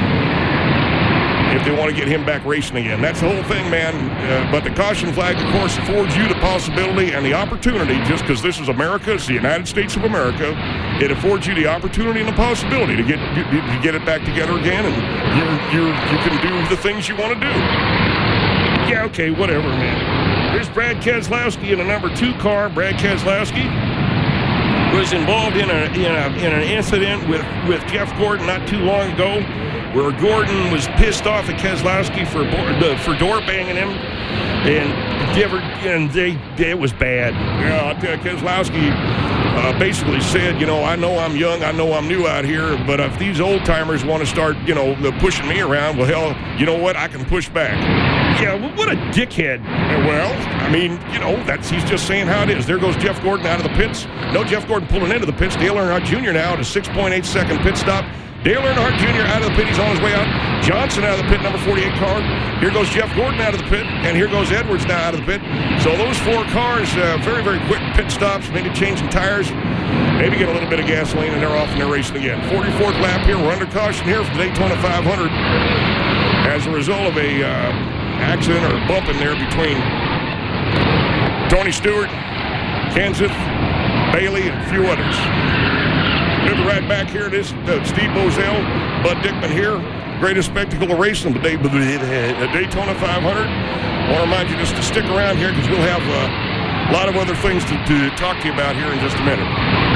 if they want to get him back racing again. That's the whole thing, man. Uh, but the caution flag, of course, affords you the possibility and the opportunity, just because this is America, it's the United States of America, it affords you the opportunity and the possibility to get to get it back together again, and you you you can do the things you want to do. Yeah, okay, whatever, man. There's Brad Keselowski in a number two car. Brad Keselowski was involved in a in a in an incident with with Jeff Gordon not too long ago, where Gordon was pissed off at Keselowski for for door banging him, and and they it was bad. Yeah, I'll tell you, Keselowski uh, basically said, you know, I know I'm young, I know I'm new out here, but if these old timers want to start, you know, pushing me around, well, hell, you know what? I can push back. Yeah, well, what a dickhead. Well, I mean, you know, that's he's just saying how it is. There goes Jeff Gordon out of the pits. No Jeff Gordon pulling into the pits. Dale Earnhardt Junior now at a six point eight second pit stop. Dale Earnhardt Junior out of the pit. He's on his way out. Johnson out of the pit, number forty-eight car. Here goes Jeff Gordon out of the pit. And here goes Edwards now out of the pit. So those four cars, uh, very, very quick pit stops, maybe changing tires, maybe get a little bit of gasoline, and they're off and they're racing again. forty-fourth lap here. We're under caution here for the Daytona five hundred as a result of a uh, accident or bump in there between Tony Stewart, Kenseth, Bailey, and a few others. We'll be right back here. This is uh, Steve Boesel, Bud Dickman here. Greatest spectacle of racing, the, Day, the Daytona five hundred. I want to remind you just to stick around here because we'll have uh, a lot of other things to, to talk to you about here in just a minute.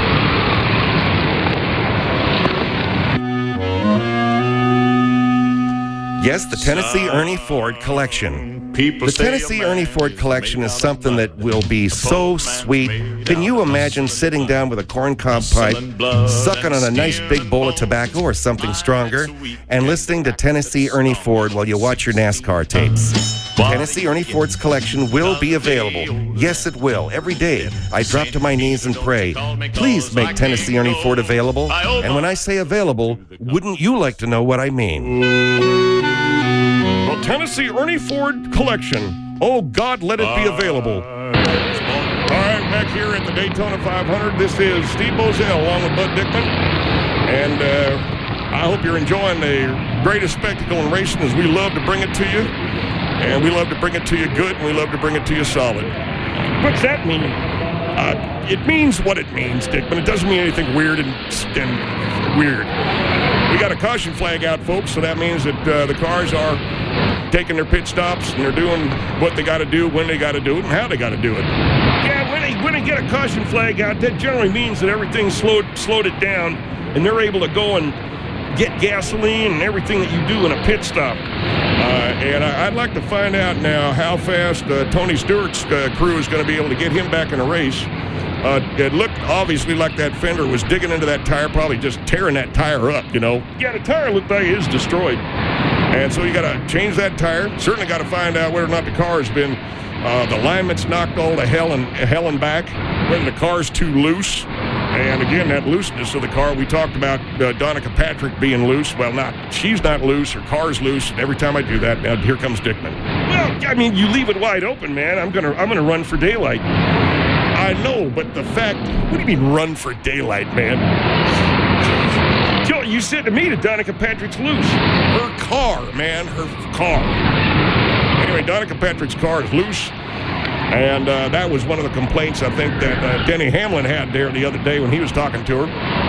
Yes, the Tennessee Ernie Ford collection. The Tennessee Ernie Ford collection is something that will be so sweet. Can you imagine sitting down with a corncob pipe, sucking on a nice big bowl of tobacco or something stronger, and listening to Tennessee Ernie Ford while you watch your NASCAR tapes? Tennessee Ernie Ford's collection will be available. Yes, it will. Every day, I drop to my knees and pray, please make Tennessee Ernie Ford available. And when I say available, wouldn't you like to know what I mean? Well, Tennessee Ernie Ford collection. Oh, God, let it be available. All right, back here at the Daytona five hundred, this is Steve Boesel along with Bud Dickman. And uh, I hope you're enjoying the greatest spectacle in racing as we love to bring it to you. And we love to bring it to you good, and we love to bring it to you solid. What's that mean? Uh, it means what it means, Dick, but it doesn't mean anything weird and, and weird. we got a caution flag out, folks, so that means that uh, the cars are taking their pit stops and they're doing what they got to do, when they got to do it, and how they got to do it. Yeah, when they when they get a caution flag out, that generally means that everything slowed slowed it down, and they're able to go and get gasoline and everything that you do in a pit stop. Uh, and I, I'd like to find out now how fast uh, Tony Stewart's uh, crew is going to be able to get him back in a race. Uh, it looked obviously like that fender was digging into that tire, probably just tearing that tire up, you know. Yeah, the tire looked like it is destroyed. And so you got to change that tire. Certainly got to find out whether or not the car has been, uh, the alignment's knocked all to hell and, hell and back, whether the car's too loose. And again, that looseness of the car, we talked about uh, Danica Patrick being loose. Well, not, she's not loose, her car's loose. And every time I do that, now here comes Dickman. Well, I mean, you leave it wide open, man. I'm gonna, I'm gonna run for daylight. I know, but the fact, what do you mean run for daylight, man? Joe, you said to me that Danica Patrick's loose. Her car, man, her car. Anyway, Danica Patrick's car is loose. And uh, that was one of the complaints, I think, that uh, Denny Hamlin had there the other day when he was talking to her.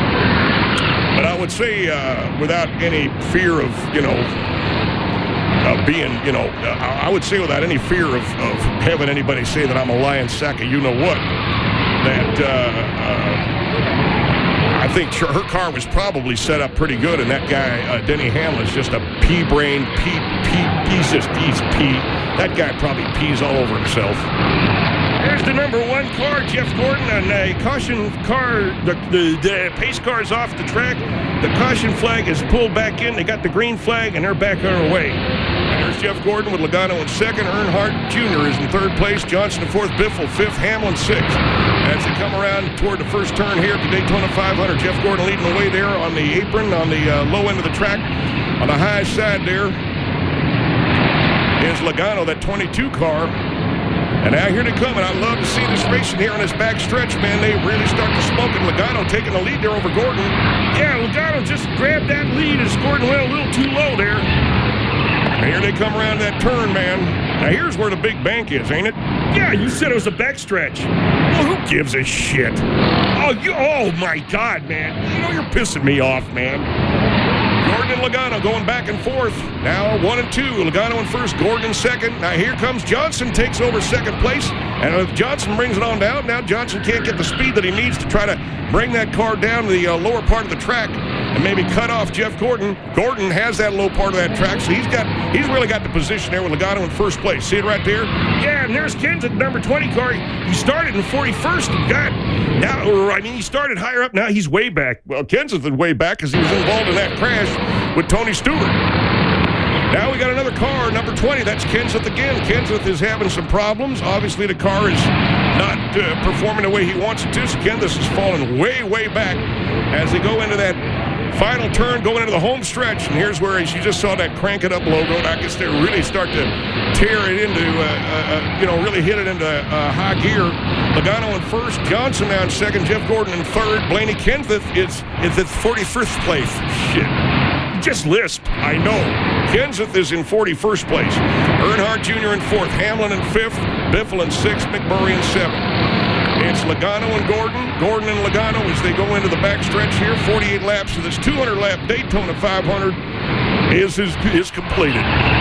But I would say, uh, without any fear of, you know, uh, being, you know, uh, I would say without any fear of, of having anybody say that I'm a lying sack of you-know-what, that uh, uh, I think her car was probably set up pretty good, and that guy, uh, Denny Hamlin's just a pea-brained, pea, pea, he's just, he's pea. That guy probably pees all over himself. There's the number one car, Jeff Gordon, and a caution car. The, the, the pace car is off the track. The caution flag is pulled back in. They got the green flag, and they're back on their way. And there's Jeff Gordon with Logano in second. Earnhardt Junior is in third place. Johnson in fourth. Biffle fifth. Hamlin sixth. As they come around toward the first turn here at the Daytona five hundred, Jeff Gordon leading the way there on the apron, on the uh, low end of the track. On the high side there is Logano, that twenty-two car. And now here they come, and I love to see this racing here on this back stretch, man. They really start to smoke, and Logano taking the lead there over Gordon. Yeah, Logano just grabbed that lead as Gordon went a little too low there. And here they come around that turn, man. Now here's where the big bank is, ain't it? Yeah, you said it was a back stretch. Well, who gives a shit? Oh, you, oh my God, man. You know, you're pissing me off, man. Gordon and Logano going back and forth. Now one and two. Logano in first, Gordon in second. Now here comes Johnson, takes over second place. And if Johnson brings it on down, now Johnson can't get the speed that he needs to try to bring that car down to the uh, lower part of the track and maybe cut off Jeff Gordon. Gordon has that low part of that track, so he's got he's really got the position there with Logano in first place. See it right there? Yeah, and there's Kenseth, number twenty car. He started in forty-first and got now. I mean, he started higher up. Now he's way back. Well, Kenseth is way back because he was involved in that crash with Tony Stewart. Now we got another car, number twenty. That's Kenseth again. Kenseth is having some problems. Obviously, the car is not uh, performing the way he wants it to. So Kenseth is falling way, way back as they go into that final turn, going into the home stretch. And here's where you just saw that Crank It Up logo. I guess they really start to tear it into, uh, uh, you know, really hit it into uh, high gear. Logano in first, Johnson now in second, Jeff Gordon in third. Blaney Kenseth is, is at forty-first place. Shit. Just lisp. I know. Kenseth is in forty-first place. Earnhardt Junior in fourth. Hamlin in fifth. Biffle in sixth. McMurray in seventh. It's Logano and Gordon. Gordon and Logano as they go into the backstretch here. forty-eight laps of this two hundred lap Daytona five hundred is, is, is completed.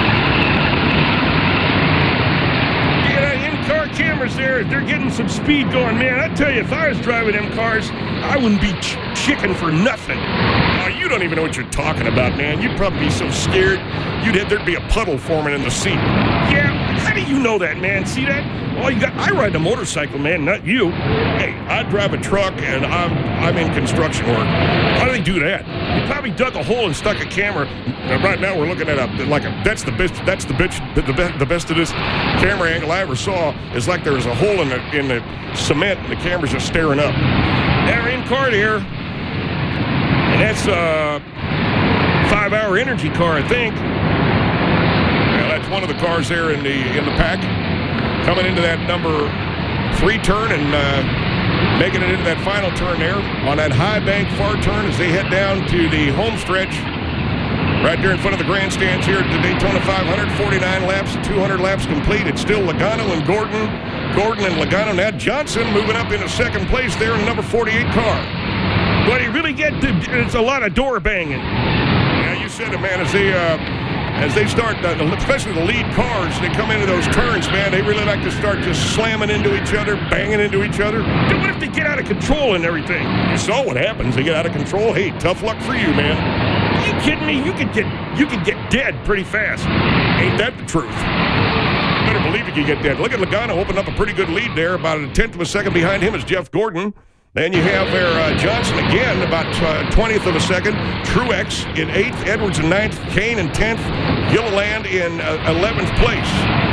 Car cameras there, they're getting some speed going, man. I tell you, if I was driving them cars, I wouldn't be ch- chicken for nothing. Oh, you don't even know what you're talking about, man. You'd probably be so scared, you'd have, there'd be a puddle forming in the seat. Yeah, how do you know that, man? See that? Oh, you got, I ride a motorcycle, man, not you. Hey, I drive a truck, and I'm I'm in construction work. How do they do that? They probably dug a hole and stuck a camera. Now, right now, we're looking at a like a that's the best that's the bitch the, the, best, the best of this camera angle I ever saw is like there was a hole in the in the cement, and the camera's just staring up. They're in car here, and that's a five-hour energy car, I think. Yeah, that's one of the cars there in the in the pack. Coming into that number three turn and uh, making it into that final turn there on that high bank far turn as they head down to the home stretch right there in front of the grandstands here at the Daytona five hundred. forty-nine laps, two hundred laps complete. It's still Logano and Gordon. Gordon and Logano. Now Johnson moving up into second place there in the number forty-eight car. But he really get the, it's a lot of door banging. Yeah, you said it, man. As they, uh, as they start, uh, especially the lead cars, they come into those turns, man, they really like to start just slamming into each other, banging into each other. Dude, what if they get out of control and everything? You saw what happens. They get out of control. Hey, tough luck for you, man. Are you kidding me? You could get you could get dead pretty fast. Ain't that the truth? Better believe you can get dead. Look at Logano opened up a pretty good lead there. About a tenth of a second behind him is Jeff Gordon. Then you have there uh, Johnson again, about uh, twentieth of a second. Truex in eighth, Edwards in ninth, Kane in tenth, Gilliland in uh, eleventh place.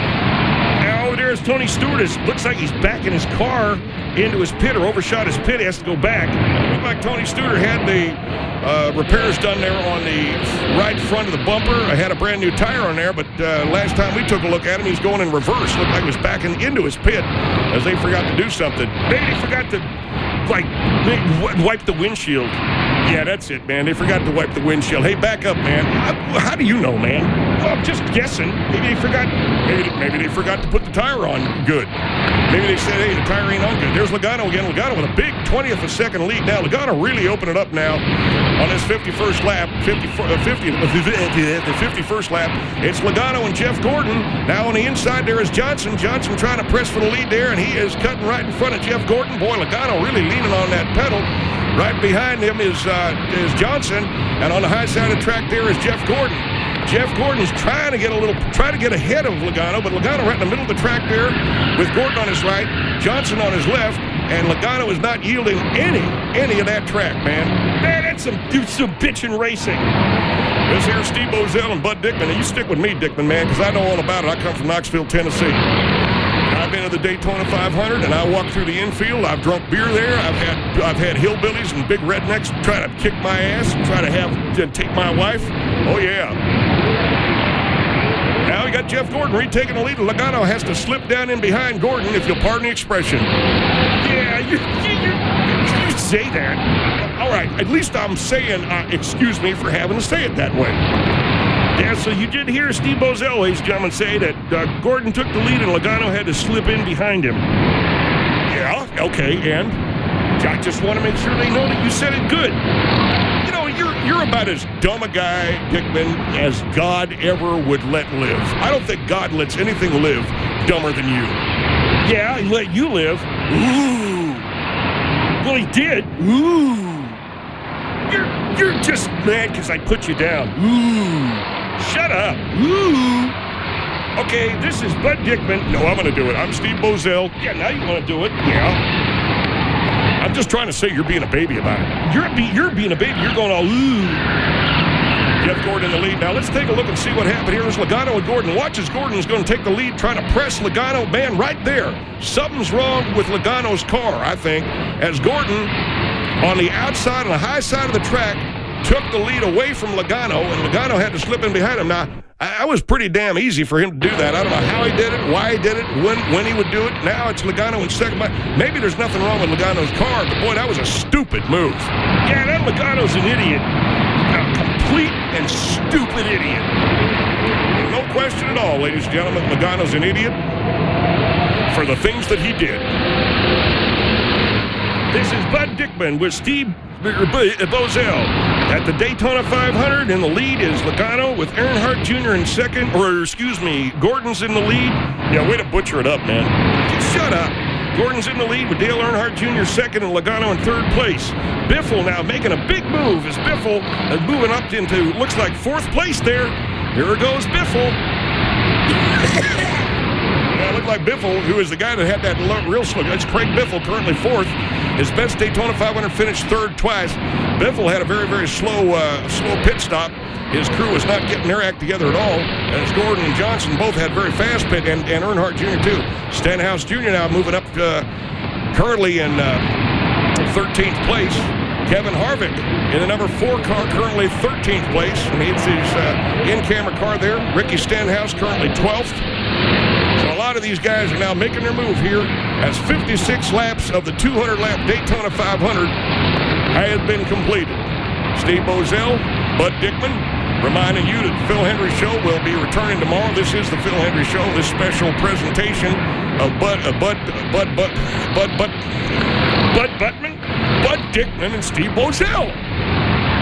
Now there's Tony Stewart. It looks like he's backing his car into his pit or overshot his pit. He has to go back. Looked like Tony Stewart had the uh, repairs done there on the right front of the bumper. I had a brand new tire on there, but uh, last time we took a look at him, he's going in reverse. Looked like he was backing into his pit as they forgot to do something. Maybe they forgot to, like, wipe the windshield. Yeah, that's it, man. They forgot to wipe the windshield. Hey, back up, man. How, how do you know, man? Well, I'm just guessing. Maybe they forgot. Maybe, maybe they forgot to put the tire on good. Maybe they said, hey, the tire ain't on good. There's Logano again. Logano with a big twentieth of a second lead now. Logano really opened it up now on his fifty-first lap. fifty, uh, fifty, the fifty-first lap. It's Logano and Jeff Gordon. Now on the inside there is Johnson. Johnson trying to press for the lead there, and he is cutting right in front of Jeff Gordon. Boy, Logano really leaning on that pedal. Right behind him is uh, is Johnson, and on the high side of the track there is Jeff Gordon. Jeff Gordon's trying to get a little, try to get ahead of Logano, but Logano right in the middle of the track there with Gordon on his right, Johnson on his left, and Logano is not yielding any, any of that track, man. Man, that's some, dude, some bitchin' racing. This here's Steve Bozell and Bud Dickman. And you stick with me, Dickman, man, because I know all about it. I come from Knoxville, Tennessee. I've been to the Daytona five hundred, and I walked through the infield. I've drunk beer there. I've had I've had hillbillies and big rednecks try to kick my ass and try to have to take my wife. Oh yeah. Now we got Jeff Gordon retaking the lead. Logano has to slip down in behind Gordon, if you'll pardon the expression. Yeah, you you, you say that. All right, at least I'm saying uh, excuse me for having to say it that way. Yeah, so you did hear Steve Bozell, ladies and gentlemen, say that uh, Gordon took the lead and Logano had to slip in behind him. Yeah, okay, and? I just want to make sure they know that you said it good. You know, you're you're about as dumb a guy, Dickman, as God ever would let live. I don't think God lets anything live dumber than you. Yeah, he let you live. Ooh. Well, he did. Ooh. You're, you're just mad because I put you down. Ooh. Shut up. Ooh. Okay, this is Bud Dickman. No, I'm going to do it. I'm Steve Bozell. Yeah, now you want to do it. Yeah. I'm just trying to say you're being a baby about it. You're, be, you're being a baby. You're going all, ooh. Jeff Gordon in the lead. Now let's take a look and see what happened here. There's Logano and Gordon. Watch as Gordon's going to take the lead, trying to press Logano. Man, right there. Something's wrong with Logano's car, I think, as Gordon on the outside, on the high side of the track, took the lead away from Logano, and Logano had to slip in behind him. Now, that was pretty damn easy for him to do that. I don't know how he did it, why he did it, when when he would do it. Now it's Logano in second. Maybe there's nothing wrong with Logano's car, but boy, that was a stupid move. Yeah, that Logano's an idiot. A complete and stupid idiot. No question at all, ladies and gentlemen, Logano's an idiot for the things that he did. This is Bud Dickman with Steve Bozell at the Daytona five hundred. In the lead is Logano with Earnhardt Junior in second, or excuse me, Gordon's in the lead. Yeah, way to butcher it up, man. Just shut up. Gordon's in the lead with Dale Earnhardt Junior second and Logano in third place. Biffle now making a big move as Biffle is moving up into, looks like fourth place there. Here goes Biffle. Yeah, it looked like Biffle, who is the guy that had that real slow. That's Craig Biffle, currently fourth. His best Daytona five hundred finished third twice. Biffle had a very, very slow uh, slow pit stop. His crew was not getting their act together at all. As Gordon and Johnson both had very fast pit, and, and Earnhardt Junior too. Stenhouse Junior now moving up uh, currently in uh, thirteenth place. Kevin Harvick in the number four car, currently thirteenth place. And it's his uh, in-camera car there. Ricky Stenhouse currently twelfth. So a lot of these guys are now making their move here as fifty-six laps of the two hundred lap Daytona five hundred has been completed. Steve Bozell, Bud Dickman, reminding you that the Phil Hendry Show will be returning tomorrow. This is the Phil Hendry Show, this special presentation of Bud, uh, Bud, uh, Bud, Bud, Bud, Bud, Bud Buttman, Bud Dickman, and Steve Bozell. What are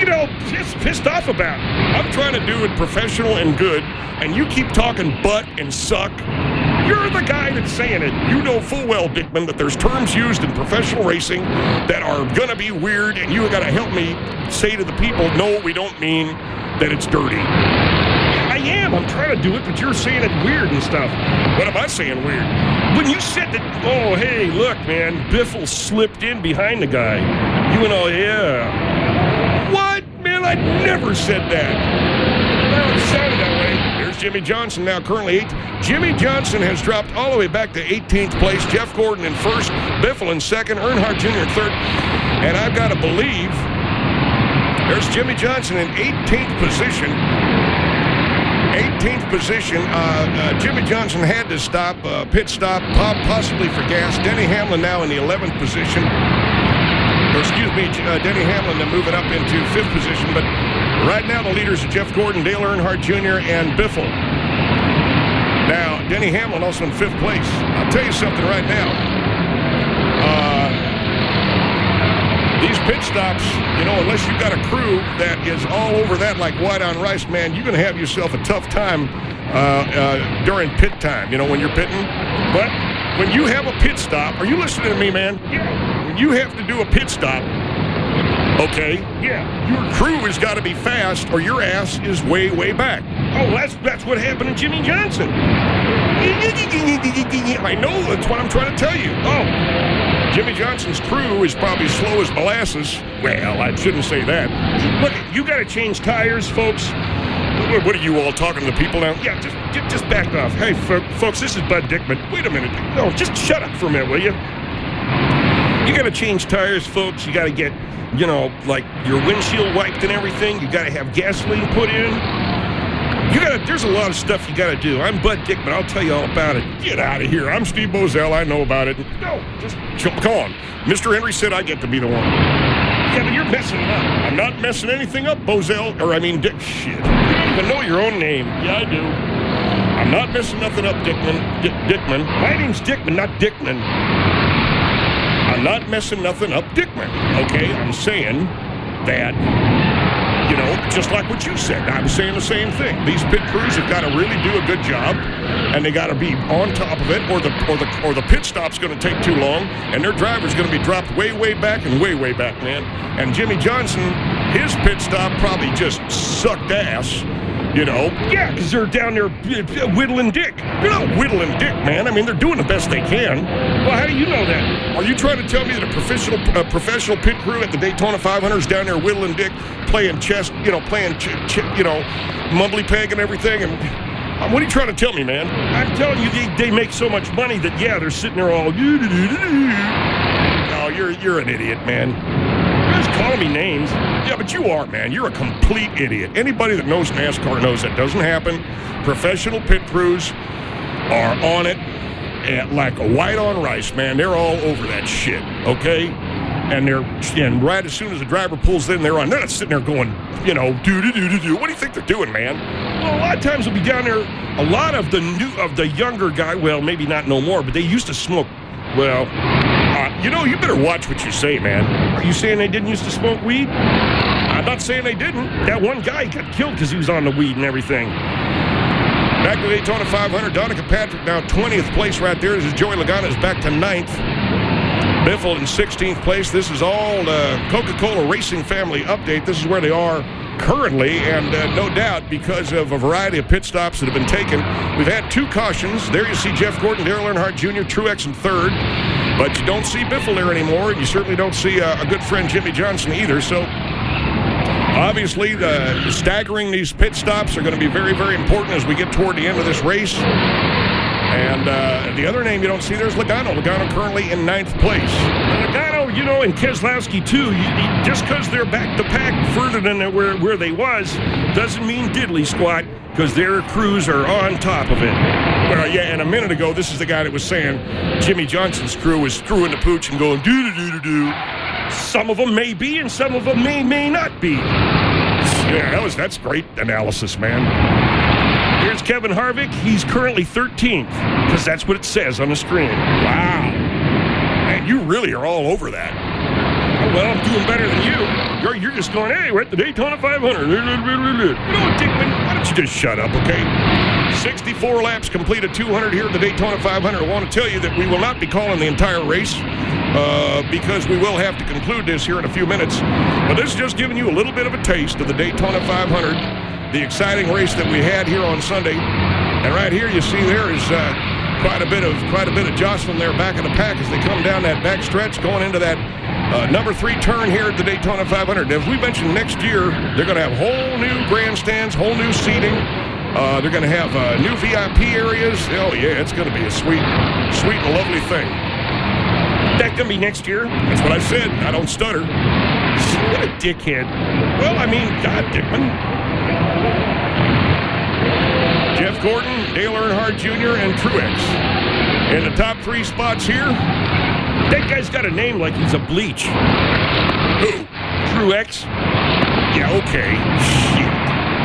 you get all pissed, pissed off about? I'm trying to do it professional and good, and you keep talking butt and suck. You're the guy that's saying it. You know full well, Dickman, that there's terms used in professional racing that are going to be weird, and you got to help me say to the people, no, we don't mean that it's dirty. I am. I'm trying to do it, but you're saying it weird and stuff. What am I saying weird? When you said that, oh, hey, look, man, Biffle slipped in behind the guy. You went, oh, yeah. What? Man, I never said that. Well, it sounded that way. Here's Jimmy Johnson now currently eighth. Jimmy Johnson has dropped all the way back to eighteenth place. Jeff Gordon in first. Biffle in second. Earnhardt Junior in third. And I've got to believe there's Jimmy Johnson in eighteenth position. eighteenth position. Uh, uh, Jimmy Johnson had to stop, uh, pit stop, pop, possibly for gas. Denny Hamlin now in the eleventh position. Or excuse me, uh, Denny Hamlin then moving up into fifth position. But right now the leaders are Jeff Gordon, Dale Earnhardt Junior, and Biffle. Now, Denny Hamlin also in fifth place. I'll tell you something right now. Uh, these pit stops, you know, unless you've got a crew that is all over that like white on rice, man, you're going to have yourself a tough time uh, uh, during pit time, you know, when you're pitting. But when you have a pit stop, are you listening to me, man? Yeah. When you have to do a pit stop, okay, Yeah. your crew has got to be fast or your ass is way, way back. Oh, that's that's what happened to Jimmy Johnson. I know, that's what I'm trying to tell you. Oh, Jimmy Johnson's crew is probably slow as molasses. Well, I shouldn't say that. look, you got to change tires, folks. What, what are you all talking to the people now? Yeah, just just, just back off. Hey, fo- folks, this is Bud Dickman. Wait a minute. No, just shut up for a minute, will you? You got to change tires, folks. You got to get, you know, like your windshield wiped and everything. You got to have gasoline put in. You got to, there's a lot of stuff you got to do. I'm Bud Dickman. I'll tell you all about it. Get out of here. I'm Steve Bozell. I know about it. No, just, Come on. Mister Henry said I get to be the one. yeah, but you're messing it up. I'm not messing anything up, Bozell. Or, I mean, Dick. Shit. You don't even know your own name. Yeah, I do. I'm not messing nothing up, Dickman. Dick, Dickman. My name's Dickman, not Dickman. I'm not messing nothing up, Dickman. Okay, I'm saying that, you know, just like what you said. I was saying the same thing. These pit crews have got to really do a good job, and they got to be on top of it, or the or the or the pit stop's going to take too long, and their driver's going to be dropped way, way back and way, way back, man. And Jimmy Johnson, his pit stop probably just sucked ass. You know? Yeah, because they're down there uh, whittling dick. They're not whittling dick, man. I mean, they're doing the best they can. Well, how do you know that? Are you trying to tell me that a professional a professional pit crew at the Daytona five hundred is down there whittling dick, playing chess, you know, playing, ch- ch- you know, mumbly peg and everything? And um, what are you trying to tell me, man? I'm telling you, they, they make so much money that, yeah, they're sitting there all... No, you're you're an idiot, man. You're just calling me names. Yeah, but you are, man. You're a complete idiot. Anybody that knows NASCAR knows that doesn't happen. Professional pit crews are on it at like a white on rice, man. They're all over that shit, okay? And they're and right as soon as the driver pulls in, they're on. They're not sitting there going, you know, do do do do do. What do you think they're doing, man? Well, a lot of times we'll be down there. A lot of the new of the younger guy, well, maybe not no more, but they used to smoke. Well, Uh, you know, you better watch what you say, man. are you saying they didn't used to smoke weed? I'm not saying they didn't. That one guy got killed because he was on the weed and everything. Back to the Daytona five hundred, Danica Patrick now twentieth place right there. This is Joey Logano is back to ninth. Biffle in sixteenth place. This is all uh, Coca-Cola Racing Family update. This is where they are currently, and uh, no doubt because of a variety of pit stops that have been taken. We've had two cautions. There you see Jeff Gordon, Dale Earnhardt Junior, Truex in third. But you don't see Biffle there anymore, and you certainly don't see uh, a good friend Jimmy Johnson either. So obviously, the staggering these pit stops are going to be very, very important as we get toward the end of this race. And uh, the other name you don't see there is Logano. Logano currently in ninth place. Logano, you know, and Keselowski too. You, you, just because they're back to pack further than they where where they was, doesn't mean diddly squat. Because their crews are on top of it. Well, yeah, and a minute ago, this is the guy that was saying Jimmy Johnson's crew was screwing the pooch and going doo doo doo doo doo. Some of them may be, and some of them may may not be. Yeah, that was that's great analysis, man. Here's Kevin Harvick. He's currently thirteenth, because that's what it says on the screen. Wow. Man, you really are all over that. Oh, well, I'm doing better than you. You're, you're just going, hey, we're at the Daytona five hundred. You know, Dickman, why don't you just shut up, okay? sixty-four laps completed, two hundred here at the Daytona five hundred. I want to tell you that we will not be calling the entire race uh, because we will have to conclude this here in a few minutes. But this is just giving you a little bit of a taste of the Daytona five hundred, the exciting race that we had here on Sunday. And right here you see there is uh, quite a bit of quite a bit of jostling there back in the pack as they come down that back stretch going into that uh, number three turn here at the Daytona five hundred. As we mentioned, next year they're going to have whole new grandstands, whole new seating. Uh, they're going to have uh, new V I P areas. Oh, yeah, it's going to be a sweet, sweet and lovely thing. That going to be next year? That's what I said. I don't stutter. What a dickhead. Well, I mean, God, Dickman. Jeff Gordon, Dale Earnhardt Junior, and Truex in the top three spots here. That guy's got a name like he's a bleach. Who? Truex. Yeah, okay. Shit.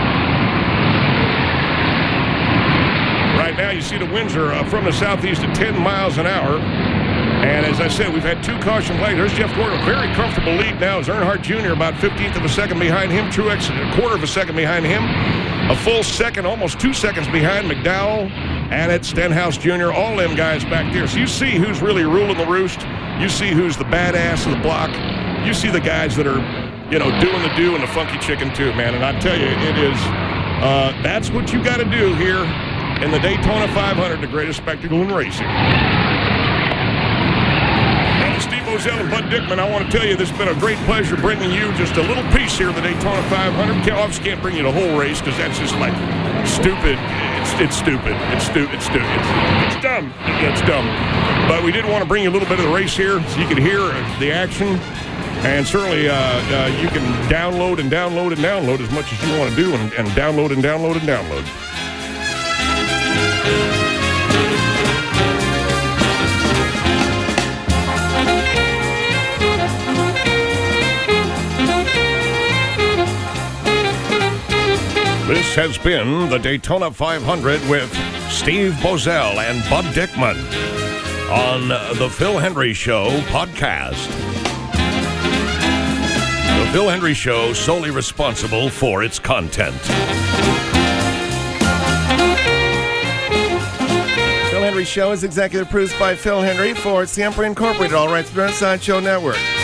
Right now, you see the winds are uh, from the southeast at ten miles an hour. And as I said, we've had two caution flags. There's Jeff Gordon, a very comfortable lead now. As Earnhardt Junior about fifteenth of a second behind him. Truex a quarter of a second behind him. A full second, almost two seconds behind McDowell, Annett, Stenhouse Junior All them guys back there. So you see who's really ruling the roost. You see who's the badass of the block. You see the guys that are, you know, doing the do and the funky chicken too, man. And I tell you, it is, uh, that's what you got to do here in the Daytona five hundred, the greatest spectacle in racing. And Steve Moselle and Bud Dickman, I want to tell you this has been a great pleasure bringing you just a little piece here of the Daytona five hundred. Can't, obviously can't bring you the whole race because that's just like stupid. It's, it's stupid. It's stupid. It's stupid. It's, it's dumb. It's dumb. But we did want to bring you a little bit of the race here so you could hear the action. And certainly uh, uh, you can download and download and download as much as you want to do and, and download and download and download. This has been the Daytona five hundred with Steve Moselle and Bud Dickman on the Phil Hendrie Show podcast. The Phil Hendrie Show, solely responsible for its content. Phil Hendrie Show is executive produced by Phil Hendrie for Siempre Incorporated, all rights reserved, Sideshow Network.